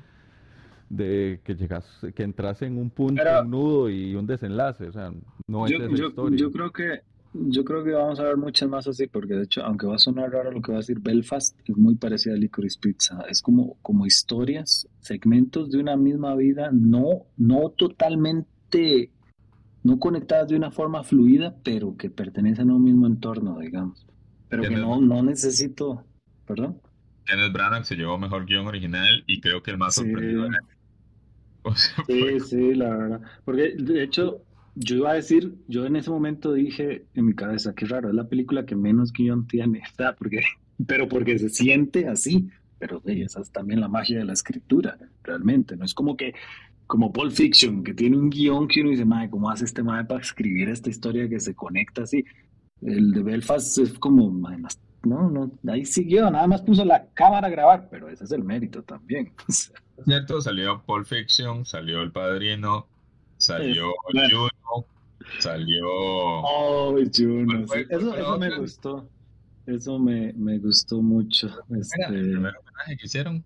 de que llegas, que entras en un punto, Pero un nudo y un desenlace, o sea, no es Yo, esa yo, historia. yo creo que yo creo que vamos a ver muchas más así, porque de hecho, aunque va a sonar raro lo que va a decir, Belfast es muy parecida a Licorice Pizza. Es como, como historias, segmentos de una misma vida, no, no totalmente, no conectadas de una forma fluida, pero que pertenecen a un mismo entorno, digamos. Pero que Kenneth, no, no necesito, ¿perdón? Kenneth Branagh se llevó mejor guión original y creo que el más Sí, sorprendido era él. O sea, fue sí, sí, la verdad. Porque de hecho, yo iba a decir, yo en ese momento dije en mi cabeza, qué raro, es la película que menos guión tiene, o sea, porque, pero porque se siente así. Pero sí, esa es también la magia de la escritura, realmente. No es como que, como Pulp Fiction, que tiene un guión que uno dice, madre, ¿cómo hace este madre para escribir esta historia que se conecta así? El de Belfast es como, madre, más- no, no, ahí siguió, nada más puso la cámara a grabar, pero ese es el mérito también. cierto, salió Pulp Fiction, salió El Padrino, Es, salió bueno. Juno, salió... Oh, ¿Cuál Juno, sí. fue, cuál Eso, fue la eso me otra? gustó. Eso me, me gustó mucho. Era el Este, primer homenaje que hicieron.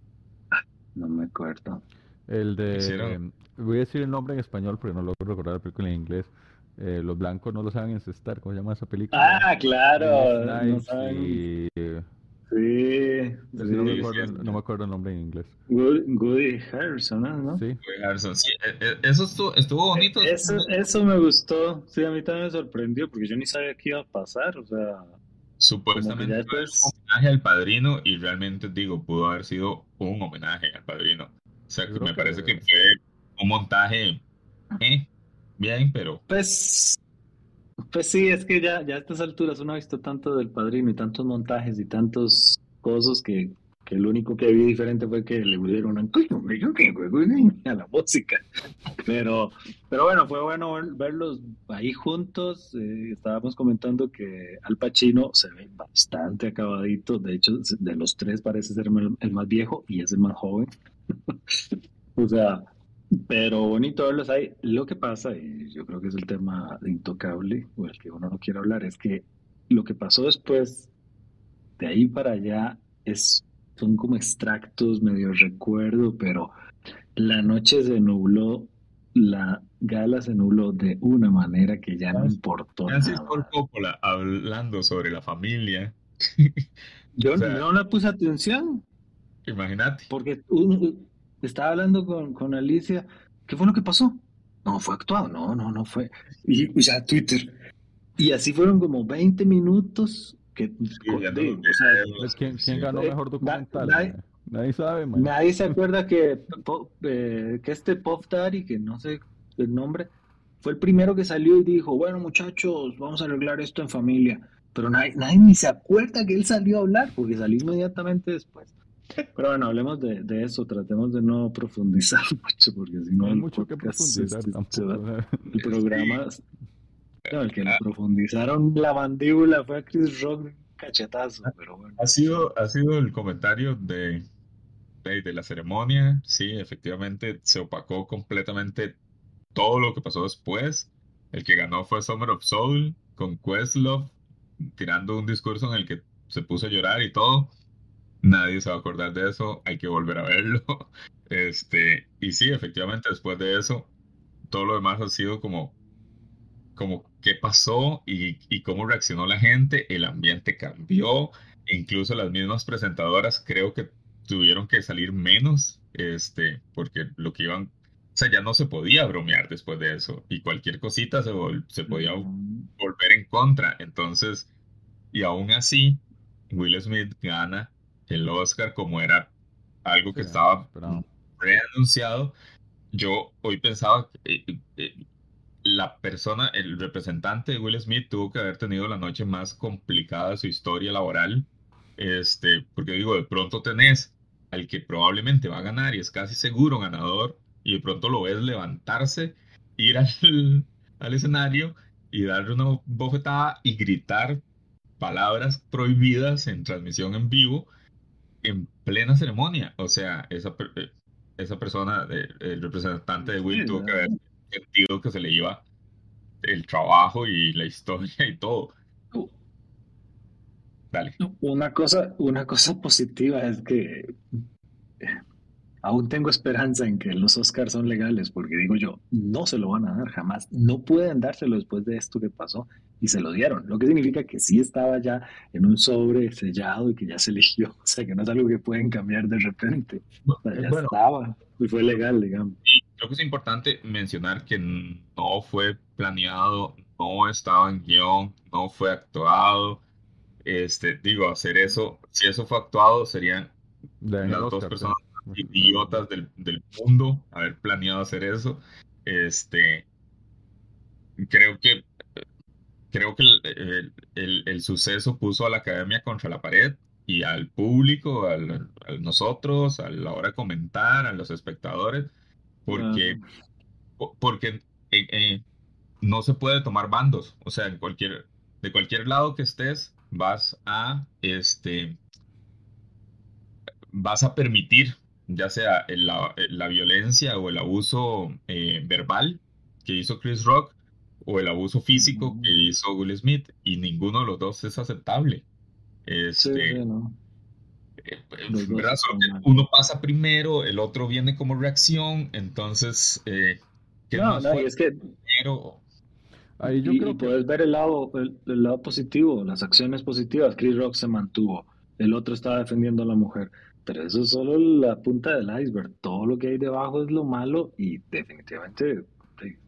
no me acuerdo. El Hicieron de, voy a decir el nombre en español, pero no logro recordar la película en inglés. Eh, los blancos no lo saben encestar, ¿cómo se llama esa película? Ah, Wesley claro. No Snipes saben. y... eh, Sí, ese no me Sí, sí. sí, acuerdo, no me acuerdo el nombre en inglés. Woody, Woody Harrelson, ¿no? ¿No? Sí, fue Harrison. Sí, e- e- eso estuvo, estuvo E- bonito. Eso, eso me gustó. Sí, a mí también me sorprendió porque yo ni sabía qué iba a pasar. O sea, como que ya Supuestamente fue después. un homenaje al Padrino y realmente digo, pudo haber sido un homenaje al Padrino. O sea, yo que creo me parece que que fue un montaje, eh, bien, pero Pues, pues sí, es que ya, ya a estas alturas uno ha visto tanto del Padrino y tantos montajes y tantos cosas que, que lo único que vi diferente fue que le pusieron un a la música. Pero, pero bueno, fue bueno ver- verlos ahí juntos. Eh, estábamos comentando que Al Pacino se ve bastante acabadito. De hecho, de los tres parece ser el, el más viejo y es el más joven. O sea, pero bonito verlos ahí. Lo que pasa, y yo creo que es el tema intocable, o el que uno no quiere hablar, es que lo que pasó después, de ahí para allá, es, son como extractos, medio recuerdo, pero la noche se nubló, la gala se nubló de una manera que ya no importó Francis Ford nada. Coppola hablando sobre la familia. Yo, O yo sea, no le puse atención. imagínate. Porque uno estaba hablando con, con Alicia, ¿qué fue lo que pasó? No, fue actuado, no, no, no fue. Y ya Twitter. Y así fueron como veinte minutos que, Y viendo de- los o sea, ¿de videos, quién, quién sí. ganó eh, mejor na- documental? nadie, mae? Nadie sabe, man. nadie se acuerda que, Po- eh, que este Pop Daddy, que no sé el nombre, fue el primero que salió y dijo, bueno muchachos, vamos a arreglar esto en familia. Pero nadie, nadie ni se acuerda que él salió a hablar, porque salió inmediatamente después. Pero bueno, hablemos de, de eso, tratemos de no profundizar mucho, porque si No no hay el mucho que podcast, profundizar este, se va- tampoco. O sea, el Sí, programa, no, el que le ha, profundizaron la mandíbula fue a Chris Rock de un cachetazo, pero bueno. ha sido, ha sido el comentario de, de, de la ceremonia. Sí, efectivamente se opacó completamente todo lo que pasó después. El que ganó fue Summer of Soul con Questlove tirando un discurso en el que se puso a llorar y todo. Nadie se va a acordar de eso, hay que volver a verlo. Este, y sí, efectivamente, después de eso, todo lo demás ha sido como, como qué pasó y, y cómo reaccionó la gente, el ambiente cambió, e incluso las mismas presentadoras creo que tuvieron que salir menos, este, porque lo que iban, o sea, ya no se podía bromear después de eso, y cualquier cosita se, vol- se podía Mm, volver en contra. Entonces, y aún así, Will Smith gana el Oscar como era algo sí, que estaba esperado. preanunciado. Yo hoy pensaba que eh, eh, la persona, el representante de Will Smith tuvo que haber tenido la noche más complicada de su historia laboral. Este, porque digo, de pronto tenés al que probablemente va a ganar y es casi seguro ganador, y de pronto lo ves levantarse, ir al, al escenario y darle una bofetada y gritar palabras prohibidas en transmisión en vivo en plena ceremonia. O sea, esa, per- eh, esa persona, eh, el representante de sí, Will, tuvo que haber ya. sentido que se le iba el trabajo y la historia y todo. Dale. Una cosa, una cosa positiva es que aún tengo esperanza en que los Oscars son legales, porque digo yo, no se lo van a dar jamás, no pueden dárselo después de esto que pasó y se lo dieron, lo que significa que sí estaba ya en un sobre sellado y que ya se eligió, o sea que no es algo que pueden cambiar de repente, Bu- o sea, eh, ya Bueno, estaba y fue legal, digamos. y creo que es importante mencionar que no fue planeado, no estaba en guión, no fue actuado. Este, digo, hacer eso, si eso fue actuado, serían Den el las dos Oscar, sí. personas más Realmente. idiotas del, del mundo haber planeado hacer eso. Este, creo que, creo que el, el- el- el suceso puso a la academia contra la pared y al público, al, a nosotros, a la hora de comentar, a los espectadores, porque, Claro. po- porque eh, eh, no se puede tomar bandos. O sea, en cualquier, de cualquier lado que estés, vas a, este, vas a permitir, ya sea el- la, la violencia o el abuso eh, verbal que hizo Chris Rock o el abuso físico que Ujú. hizo Will Smith, y ninguno de los dos es aceptable. Sí, sí, Este, no, eh, los dos ¿verdad? Solo están que mal. uno pasa primero, el otro viene como reacción, entonces, eh, ¿qué es No, más no, y fuerte es que primero? Ahí yo Y, y creo que puedes ver el lado, el, el lado positivo, las acciones positivas. Chris Rock se mantuvo, el otro estaba defendiendo a la mujer, pero eso es solo la punta del iceberg. Todo lo que hay debajo es lo malo y definitivamente sí,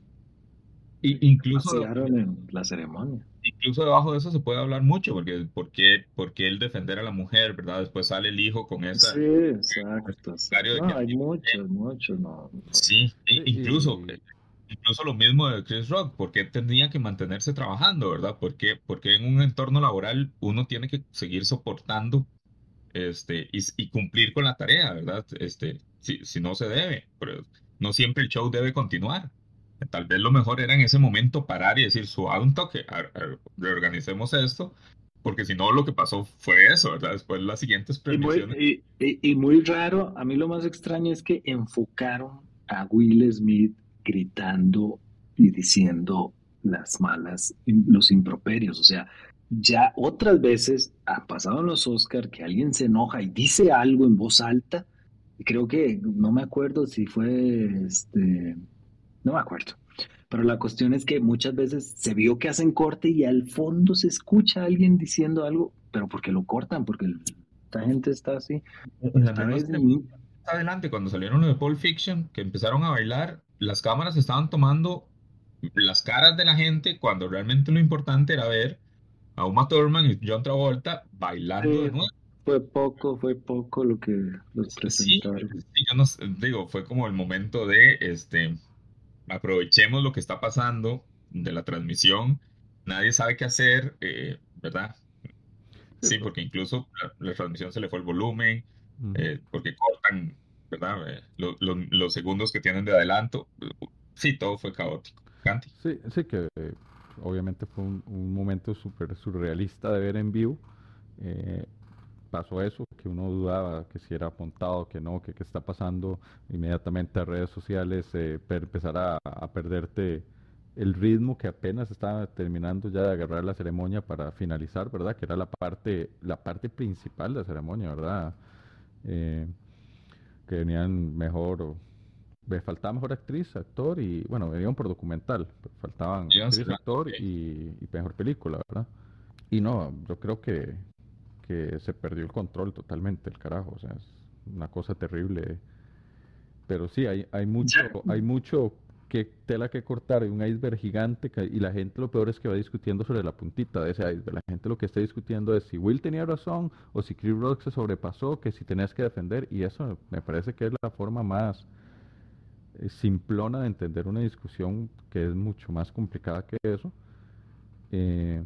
Y incluso pasearon en la ceremonia. Incluso debajo de eso se puede hablar mucho, porque ¿por qué, por qué el defender a la mujer, ¿verdad? Después sale el hijo con esa Sí, con ese exacto, exacto. comentario de que No, a hay mí, muchos, muchos, no, no. sí, sí, e- incluso, y incluso lo mismo de Chris Rock, ¿por qué tenía que mantenerse trabajando, ¿verdad? ¿Por qué, porque en un entorno laboral uno tiene que seguir soportando este, y, y cumplir con la tarea, ¿verdad? Este, si, si no se debe, pero no siempre el show debe continuar. Tal vez lo mejor era en ese momento parar y decir, suave un toque, a- a- reorganicemos esto, porque si no lo que pasó fue eso, ¿verdad? Después las siguientes Y muy, premiaciones. y, y- y muy raro, a mí lo más extraño es que enfocaron a Will Smith gritando y diciendo las malas, los improperios. O sea, ya otras veces ha pasado en los Oscar que alguien se enoja y dice algo en voz alta. Y creo que, no me acuerdo si fue, este, no me acuerdo. Pero la cuestión es que muchas veces se vio que hacen corte y al fondo se escucha a alguien diciendo algo, pero porque lo cortan, porque la gente está así. En la A misma veces, ceremonia, más adelante, cuando salieron los de Pulp Fiction, que empezaron a bailar, las cámaras estaban tomando las caras de la gente cuando realmente lo importante era ver a Uma Thurman y John Travolta bailando de eh, nuevo. fue poco, fue poco lo que los Sí, presentaron. sí, yo no sé, digo, fue como el momento de, este, aprovechemos lo que está pasando de la transmisión, nadie sabe qué hacer, eh, ¿verdad? sí, Sí, porque incluso la, la transmisión se le fue el volumen, Ujú. eh, porque cortan, ¿verdad? Eh, lo- lo- los segundos que tienen de adelanto. Sí, todo fue caótico. Canti. Sí, sí que eh, obviamente fue un, un momento súper surrealista de ver en vivo. Eh, Pasó eso, que uno dudaba que si era apuntado, que no, que qué está pasando. Inmediatamente a redes sociales eh, per- empezar a, a perderte el ritmo que apenas estaba terminando ya de agarrar la ceremonia para finalizar, ¿verdad? Que era la parte, la parte principal de la ceremonia, ¿verdad? Eh, que venían mejor, o, me faltaba mejor actriz, actor y, bueno, venían por documental, pero faltaban Iban actriz, cerrando, actor ok. y, y mejor película, ¿verdad? Y no, yo creo que, que se perdió el control totalmente, el carajo, o sea, es una cosa terrible. Pero sí, hay, hay mucho, Ya, hay mucho que tela que cortar, hay un iceberg gigante que- y la gente lo peor es que va discutiendo sobre la puntita de ese iceberg. La gente lo que está discutiendo es si Will tenía razón o si Chris Rock se sobrepasó, que si tenías que defender, y eso me parece que es la forma más eh, simplona de entender una discusión que es mucho más complicada que eso. Eh,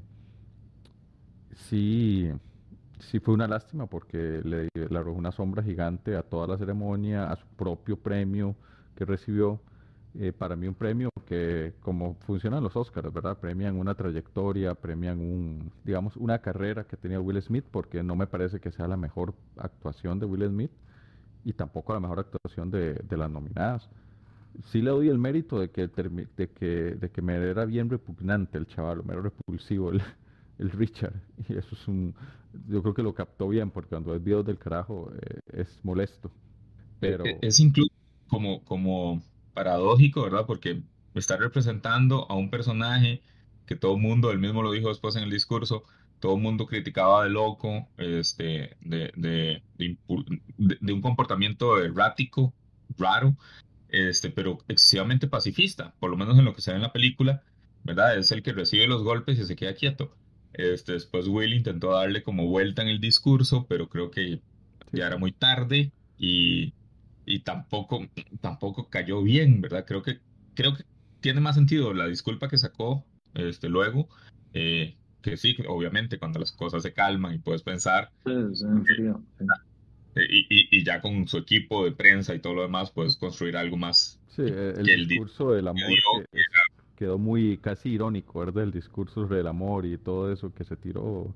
sí, sí fue una lástima porque le, le arrojó una sombra gigante a toda la ceremonia, a su propio premio que recibió. Eh, para mí un premio que, como funcionan los Oscars, ¿verdad? Premian una trayectoria, premian un, digamos, una carrera que tenía Will Smith, porque no me parece que sea la mejor actuación de Will Smith y tampoco la mejor actuación de, de las nominadas. Sí le doy el mérito de que, termi- de que, de que me era bien repugnante el chaval, me era repulsivo el, el Richard. Y eso es un, yo creo que lo captó bien, porque cuando ves videos del carajo eh, es molesto. E- e- Pero Es incluso como, como paradójico, ¿verdad? Porque está representando a un personaje que todo el mundo, él mismo lo dijo después en el discurso, todo el mundo criticaba de loco, este, de, de, de, impu- de- de un comportamiento errático, raro, este, pero excesivamente pacifista, por lo menos en lo que se ve en la película, ¿verdad? Es el que recibe los golpes y se queda quieto. Este, después Will intentó darle como vuelta en el discurso, pero creo que sí, ya era muy tarde y y tampoco, tampoco cayó bien, ¿verdad? Creo que, creo que tiene más sentido la disculpa que sacó este, luego, eh, que sí, que obviamente cuando las cosas se calman y puedes pensar, pues, en frío, sí. eh, y, y- y ya con su equipo de prensa y todo lo demás, puedes construir algo más sí, eh, el que el discurso discurso del que amor que dio. es- quedó muy casi irónico, ¿verdad? El discurso sobre el amor y todo eso que se tiró.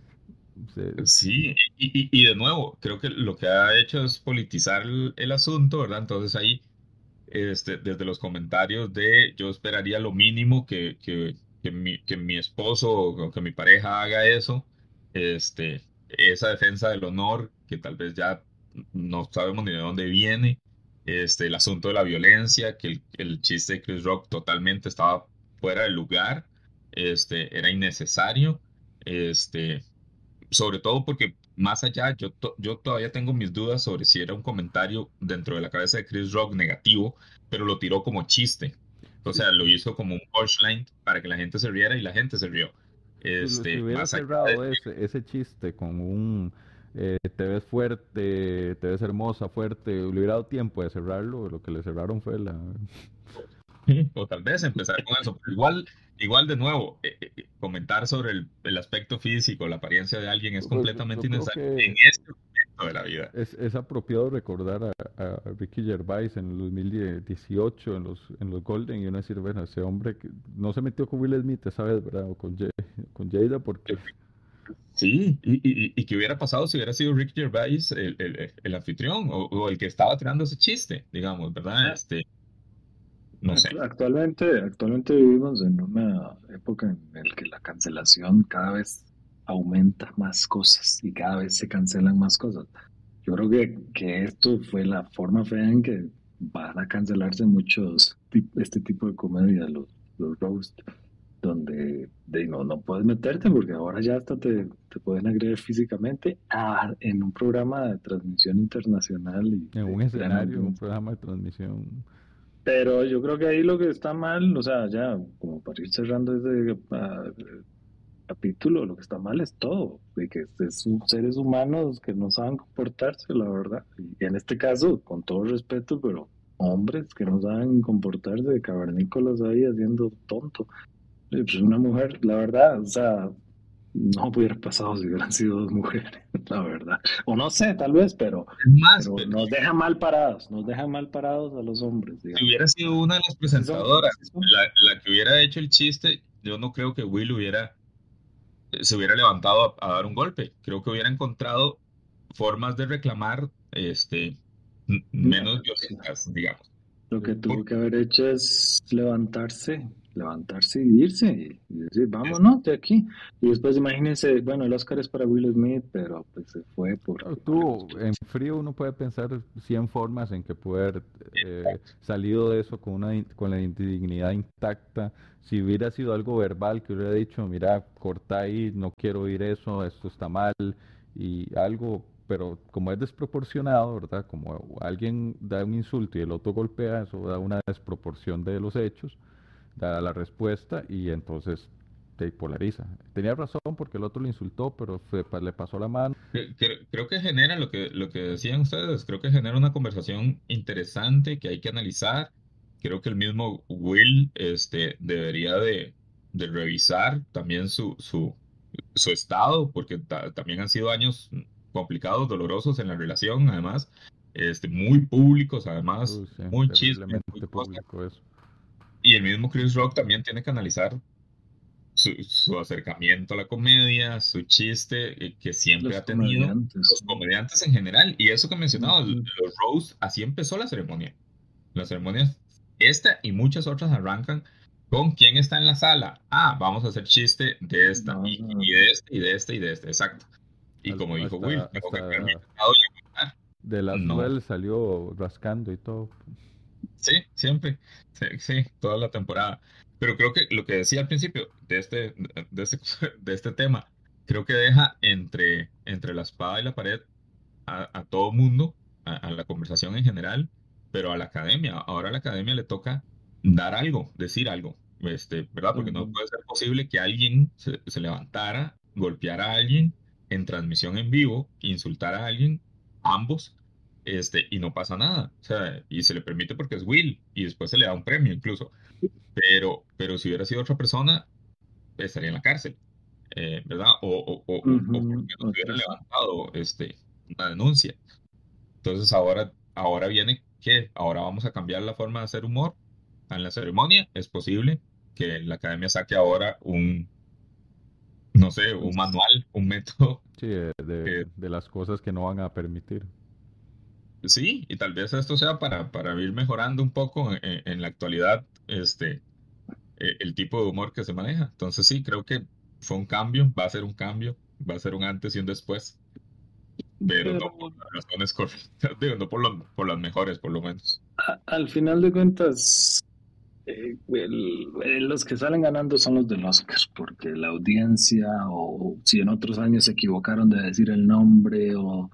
Se- Sí, y, y- y de nuevo, creo que lo que ha hecho es politizar el, el asunto, ¿verdad? Entonces ahí este, desde los comentarios de yo esperaría lo mínimo que, que, que mi, que mi esposo o que mi pareja haga eso, este, esa defensa del honor que tal vez ya no sabemos ni de dónde viene, este, el asunto de la violencia, que el, el chiste de Chris Rock totalmente estaba fuera de lugar, este, era innecesario, este, sobre todo porque más allá, yo, to- yo todavía tengo mis dudas sobre si era un comentario dentro de la cabeza de Chris Rock negativo, pero lo tiró como chiste. O sí, sea, lo hizo como un punchline para que la gente se riera y la gente se rió. si, lo- si Este, hubiera más allá cerrado de... ese, ese chiste con un eh, te ves fuerte, te ves hermosa, fuerte, le hubiera dado tiempo de cerrarlo, lo que le cerraron fue la... O tal vez empezar con eso. Pero igual, igual de nuevo, eh, eh, eh, comentar sobre el, el aspecto físico, la apariencia de alguien es Pues yo, completamente yo creo innecesario en que este momento de la vida. es, es apropiado recordar a, a Ricky Gervais en el dos mil dieciocho en los, en los Golden y uno decir, bueno, ese hombre que no se metió con Will Smith esa vez, ¿verdad? O con, Ye- con Jada porque... Sí, y, y, y qué hubiera pasado si hubiera sido Rick Gervais el, el, el anfitrión o, o el que estaba tirando ese chiste, digamos, ¿verdad? Ah, Este, no sé. act- actualmente, actualmente vivimos en una época en la que la cancelación cada vez aumenta más cosas y cada vez se cancelan más cosas. Yo creo que, que esto fue la forma fea en que van a cancelarse muchos, tip- este tipo de comedia, los, los roast, donde de, no, no puedes meterte porque ahora ya hasta te, te pueden agredir físicamente ah, en un programa de transmisión internacional y En de un gran escenario, en un audiencia. programa de transmisión. Pero yo creo que ahí lo que está mal, o sea, ya como para ir cerrando ese ah, capítulo, lo que está mal es todo, de que son seres humanos que no saben comportarse, la verdad. Y en este caso, con todo respeto, pero hombres que no saben comportarse de cavernícolas ahí haciendo tonto. Eh, Pues una mujer, la verdad, o sea, no hubiera pasado si hubieran sido dos mujeres, la verdad. O no sé, tal vez, pero, Es más, pero pe- nos deja mal parados, nos deja mal parados a los hombres, si digamos. hubiera sido una de las Así son, presentadoras, así son. la, la que hubiera hecho el chiste, yo no creo que Will hubiera, se hubiera levantado a, a dar un golpe. Creo que hubiera encontrado formas de reclamar este, m- No, menos pero sí. violentas, digamos. Lo que Sí. tuvo Porque que haber hecho es levantarse, levantarse y irse y decir, es- vámonos de aquí. Y después imagínense, bueno, el Oscar es para Will Smith, pero pues se fue Claro, porque para los tú, en frío uno puede pensar cien formas en que poder eh, salido de eso con una in- con la dignidad intacta. Si hubiera sido algo verbal que hubiera dicho, mira, corta ahí, no quiero oír eso, esto está mal y algo, pero como es desproporcionado, ¿verdad? Como alguien da un insulto y el otro golpea, eso da una desproporción de los hechos, da la respuesta y entonces te polariza. Tenía razón porque el otro le insultó, pero fue- pa- le pasó la mano. cre- cre- creo que genera lo que, lo que decían ustedes, creo que genera una conversación interesante que hay que analizar. Creo que el mismo Will este, debería de, de revisar también su, su, su estado, porque ta- también han sido años complicados, dolorosos en la relación, además, este, muy públicos, además, Uy, sí, muy chisme, muy terriblemente cosa. público eso. Y el mismo Chris Rock también tiene que analizar su, su acercamiento a la comedia, su chiste eh, que siempre los ha tenido, comediantes, los ¿no? comediantes en general. Y eso que mencionaba, l- Ujú. los roast, así empezó la ceremonia. Las ceremonias, esta y muchas otras arrancan con quién está en la sala. Ah, vamos a hacer chiste de esta, Vamos y, a- y de este, y de este, y de este, exacto. Y Al- como dijo Hasta, Will, tengo que quedarme hasta sentado y aguantar. de las No, Well salió rascando y todo. sí, siempre, sí, sí, toda la temporada. Pero creo que lo que decía al principio de este, de este, de este tema, creo que deja entre, entre la espada y la pared a, a todo mundo, a, a la conversación en general, pero a la academia. Ahora a la academia le toca dar algo, decir algo, este, ¿verdad? Porque no Ujú. puede ser posible que alguien se, se levantara, golpeara a alguien en transmisión en vivo, insultara a alguien, ambos, este, y no pasa nada. O sea, y se le permite porque es Will, y después se le da un premio incluso. Pero, pero si hubiera sido otra persona, estaría en la cárcel, eh, ¿verdad? O, o, o, o, o Ujú. porque no se hubiera Otros. levantado este, una denuncia. Entonces ahora, ahora viene que ahora vamos a cambiar la forma de hacer humor en la ceremonia. Es posible que la academia saque ahora un, no sé, un Pues, manual, un método. Sí, de, de- eh, de las cosas que no van a permitir. sí, y tal vez esto sea para, para ir mejorando un poco en, en la actualidad este, eh, el tipo de humor que se maneja. Entonces sí, creo que fue un cambio, va a ser un cambio, va a ser un antes y un después, pero no pero por las razones correctas, digo, no por, lo- por las mejores, por lo menos. a- al final de cuentas, eh, el- eh, los que salen ganando son los del Oscar, porque la audiencia, o si en otros años se equivocaron de decir el nombre, o,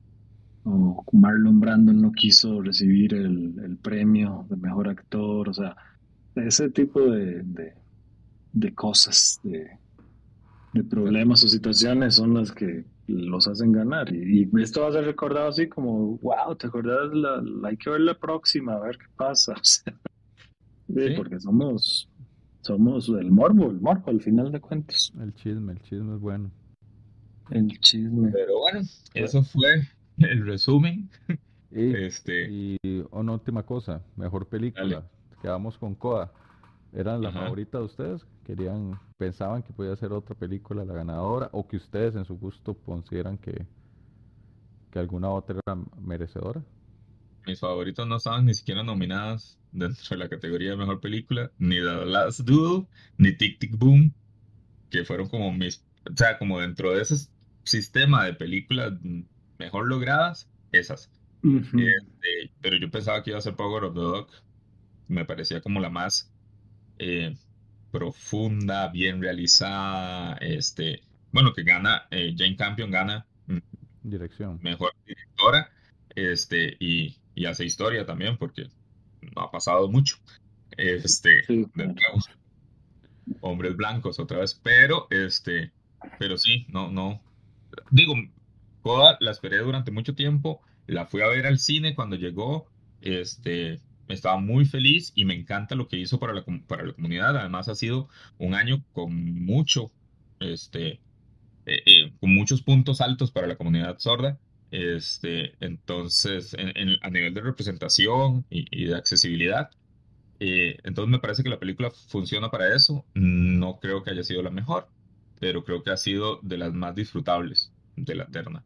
o Marlon Brando no quiso recibir el, el premio de mejor actor, o sea, ese tipo de, de, de cosas, de, de problemas o situaciones son las que los hacen ganar. Y, y esto va a ser recordado así como, wow, ¿te acordás? La, la- hay que ver la próxima, a ver qué pasa. O sea, sí, Sí, porque somos, somos el morbo, el morbo al final de cuentas. El chisme, el chisme es bueno. El chisme. pero bueno, Bueno, eso fue el resumen. Y, Este, y una última cosa, mejor dale. película. Quedamos con Coda. ¿Eran la Ajá. favorita de ustedes? ¿Querían, pensaban que podía ser otra película la ganadora? ¿O que ustedes en su gusto consideran que, que alguna otra era merecedora? Mis favoritos no estaban ni siquiera nominadas dentro de la categoría de mejor película, ni The Last Duel, ni Tic Tic Boom, que fueron como mis, o sea, como dentro de ese sistema de películas mm, mejor logradas, esas. ujú. Este, pero yo pensaba que iba a ser Power of the Dog, me parecía como la más eh, profunda, bien realizada, este, bueno, que gana, eh, Jane Campion gana mm, Dirección. mejor directora, este, y, y hace historia también, porque no ha pasado mucho, este, Sí, de claro. nuevo, hombres blancos otra vez, pero, este, pero sí, no, no, digo, Coda la esperé durante mucho tiempo, la fui a ver al cine cuando llegó, este, estaba muy feliz y me encanta lo que hizo para la, com- para la comunidad. Además, ha sido un año con mucho, este, eh, eh, con muchos puntos altos para la comunidad sorda. Este, entonces, en- en- a nivel de representación y, y de accesibilidad, eh, entonces me parece que la película funciona para eso. No creo que haya sido la mejor, pero creo que ha sido de las más disfrutables de la terna.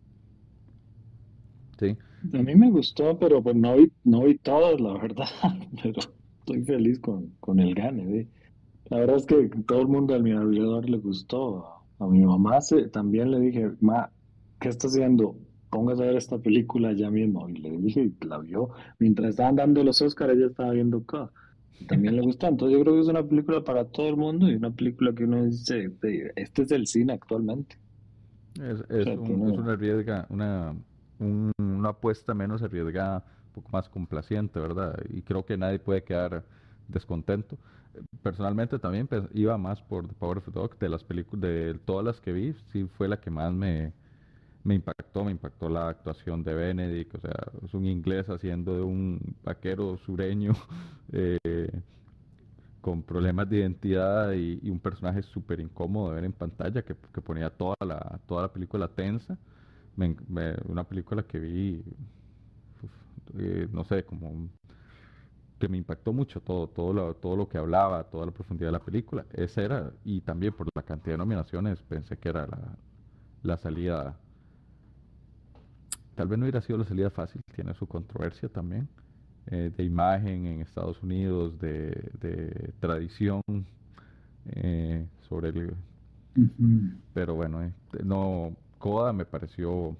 Sí, A mí me gustó, pero pues no vi, no vi todas, la verdad. Pero estoy feliz con, con el gane, ¿sí? La verdad es que todo el mundo a mi alrededor le gustó. A mi mamá se, también le dije, ma, ¿qué está haciendo? Póngase a ver esta película ya mismo. Y le dije, y la vio. Mientras estaban dando los Oscars, ella estaba viendo acá. Y también le gustó. Entonces yo creo que es una película para todo el mundo y una película que uno dice, "Ve, este es el cine actualmente". es, O es, sea, un, es tiene... una arriesga, una, un- una apuesta menos arriesgada, un poco más complaciente, ¿verdad? Y creo que nadie puede quedar descontento. Personalmente también pues, iba más por The Power of the Dog, de las películas, de todas las que vi, sí fue la que más me, me impactó, me impactó la actuación de Benedict, o sea, es un inglés haciendo de un vaquero sureño eh, con problemas de identidad y, y un personaje súper incómodo de ver en pantalla que, que ponía toda la, toda la película tensa. Me- me- una película que vi, uf, eh, no sé, como un- que me impactó mucho todo, todo lo, todo lo que hablaba, toda la profundidad de la película. Esa era, y también por la cantidad de nominaciones, pensé que era la, la salida. Tal vez no hubiera sido la salida fácil, tiene su controversia también, eh, de imagen en Estados Unidos, de, de tradición eh, sobre el... Ujú. Pero bueno, eh, no, Coda me pareció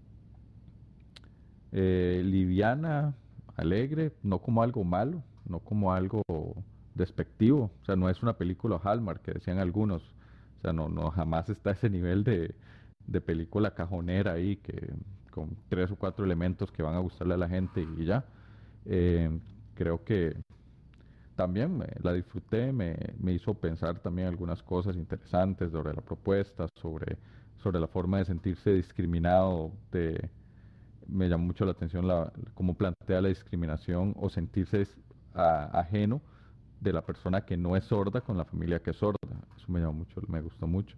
eh, liviana, alegre, no como algo malo, no como algo despectivo. O sea, no es una película Hallmark, que decían algunos. O sea, no, no jamás está a ese nivel de, de película cajonera ahí, que con tres o cuatro elementos que van a gustarle a la gente y ya. Eh, Creo que también me- la disfruté, me, me hizo pensar también algunas cosas interesantes sobre la propuesta, sobre, sobre la forma de sentirse discriminado, de, me llamó mucho la atención la, cómo plantea la discriminación o sentirse es- a- ajeno de la persona que no es sorda con la familia que es sorda. Eso me llamó mucho, me gustó mucho.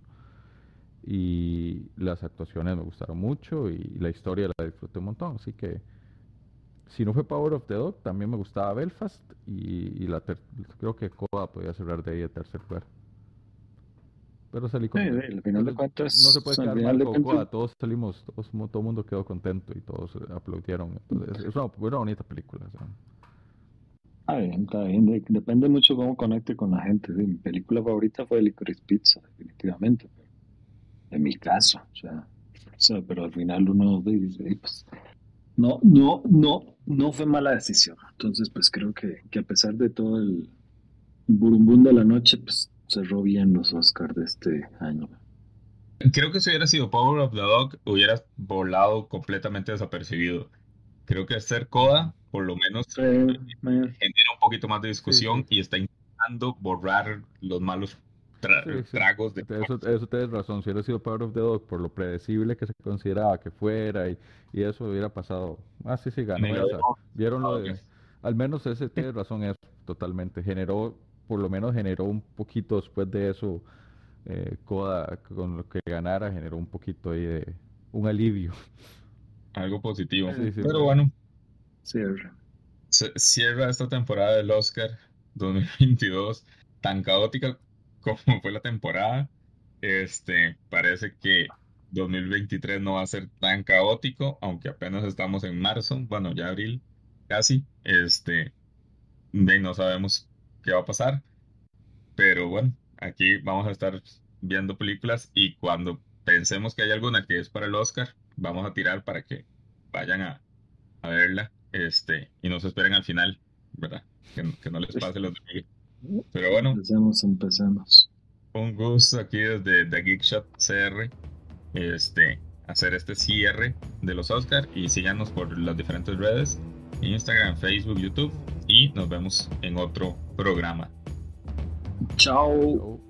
Y las actuaciones me gustaron mucho y la historia la disfruté un montón. Así que si no fue Power of the Dog, también me gustaba Belfast y, y la ter- creo que Coda podía cerrar de ahí el tercer lugar. Pero salí Sí, sí, contento. al final de Entonces no se cuentas, puede al quedar final mal de con cuentas, Coda. Todos salimos, todos, mu- todo el mundo quedó contento y todos eh, aplaudieron. Entonces es una, una bonita película. O sea. está bien, está bien. De- depende mucho cómo conecte con la gente. Sí, mi película favorita fue Licorice Pizza, definitivamente. Pero en mi caso, o sea, o sea, pero al final uno dice, "Ey, pues, no, no, no, no fue mala decisión". Entonces, pues creo que, que a pesar de todo el burumbum de la noche, pues cerró bien los Oscars de este año. Creo que si hubiera sido Power of the Dog, hubiera volado completamente desapercibido. Creo que ser Ujú. Coda, por lo menos, Sí, me- genera un poquito más de Sí, sí. discusión y está intentando borrar los malos tra- Sí, sí. tragos de Eso, eso tienes razón. Si hubiera sido Power of the Dog por lo predecible que se consideraba que fuera y, y eso hubiera pasado. Ah, sí, sí, ganó esa. Melodía. Vieron lo de. Al menos ese Sí, tienes razón, eso totalmente. Generó, por lo menos generó un poquito después de eso, eh, Coda, con lo que ganara, generó un poquito ahí de. Un alivio. algo positivo. Sí, sí. Pero bueno, cierra. se cierra esta temporada del Oscar dos mil veintidós tan caótica como fue la temporada. Este, parece que dos mil veintitrés no va a ser tan caótico, aunque apenas estamos en marzo, bueno, ya abril, casi. Este, de no sabemos qué va a pasar, pero bueno, aquí vamos a estar viendo películas y cuando pensemos que hay alguna que es para el Oscar, vamos a tirar para que vayan a, a verla, este, y no se esperen al final, ¿verdad? Que, que no les pase lo de Miguel. Pero bueno, Empecemos, empecemos. un gusto aquí desde The Geek Shot C R, este, hacer este cierre de los Oscar y síganos por las diferentes redes, Instagram, Facebook, YouTube y nos vemos en otro programa. Chao. Chao.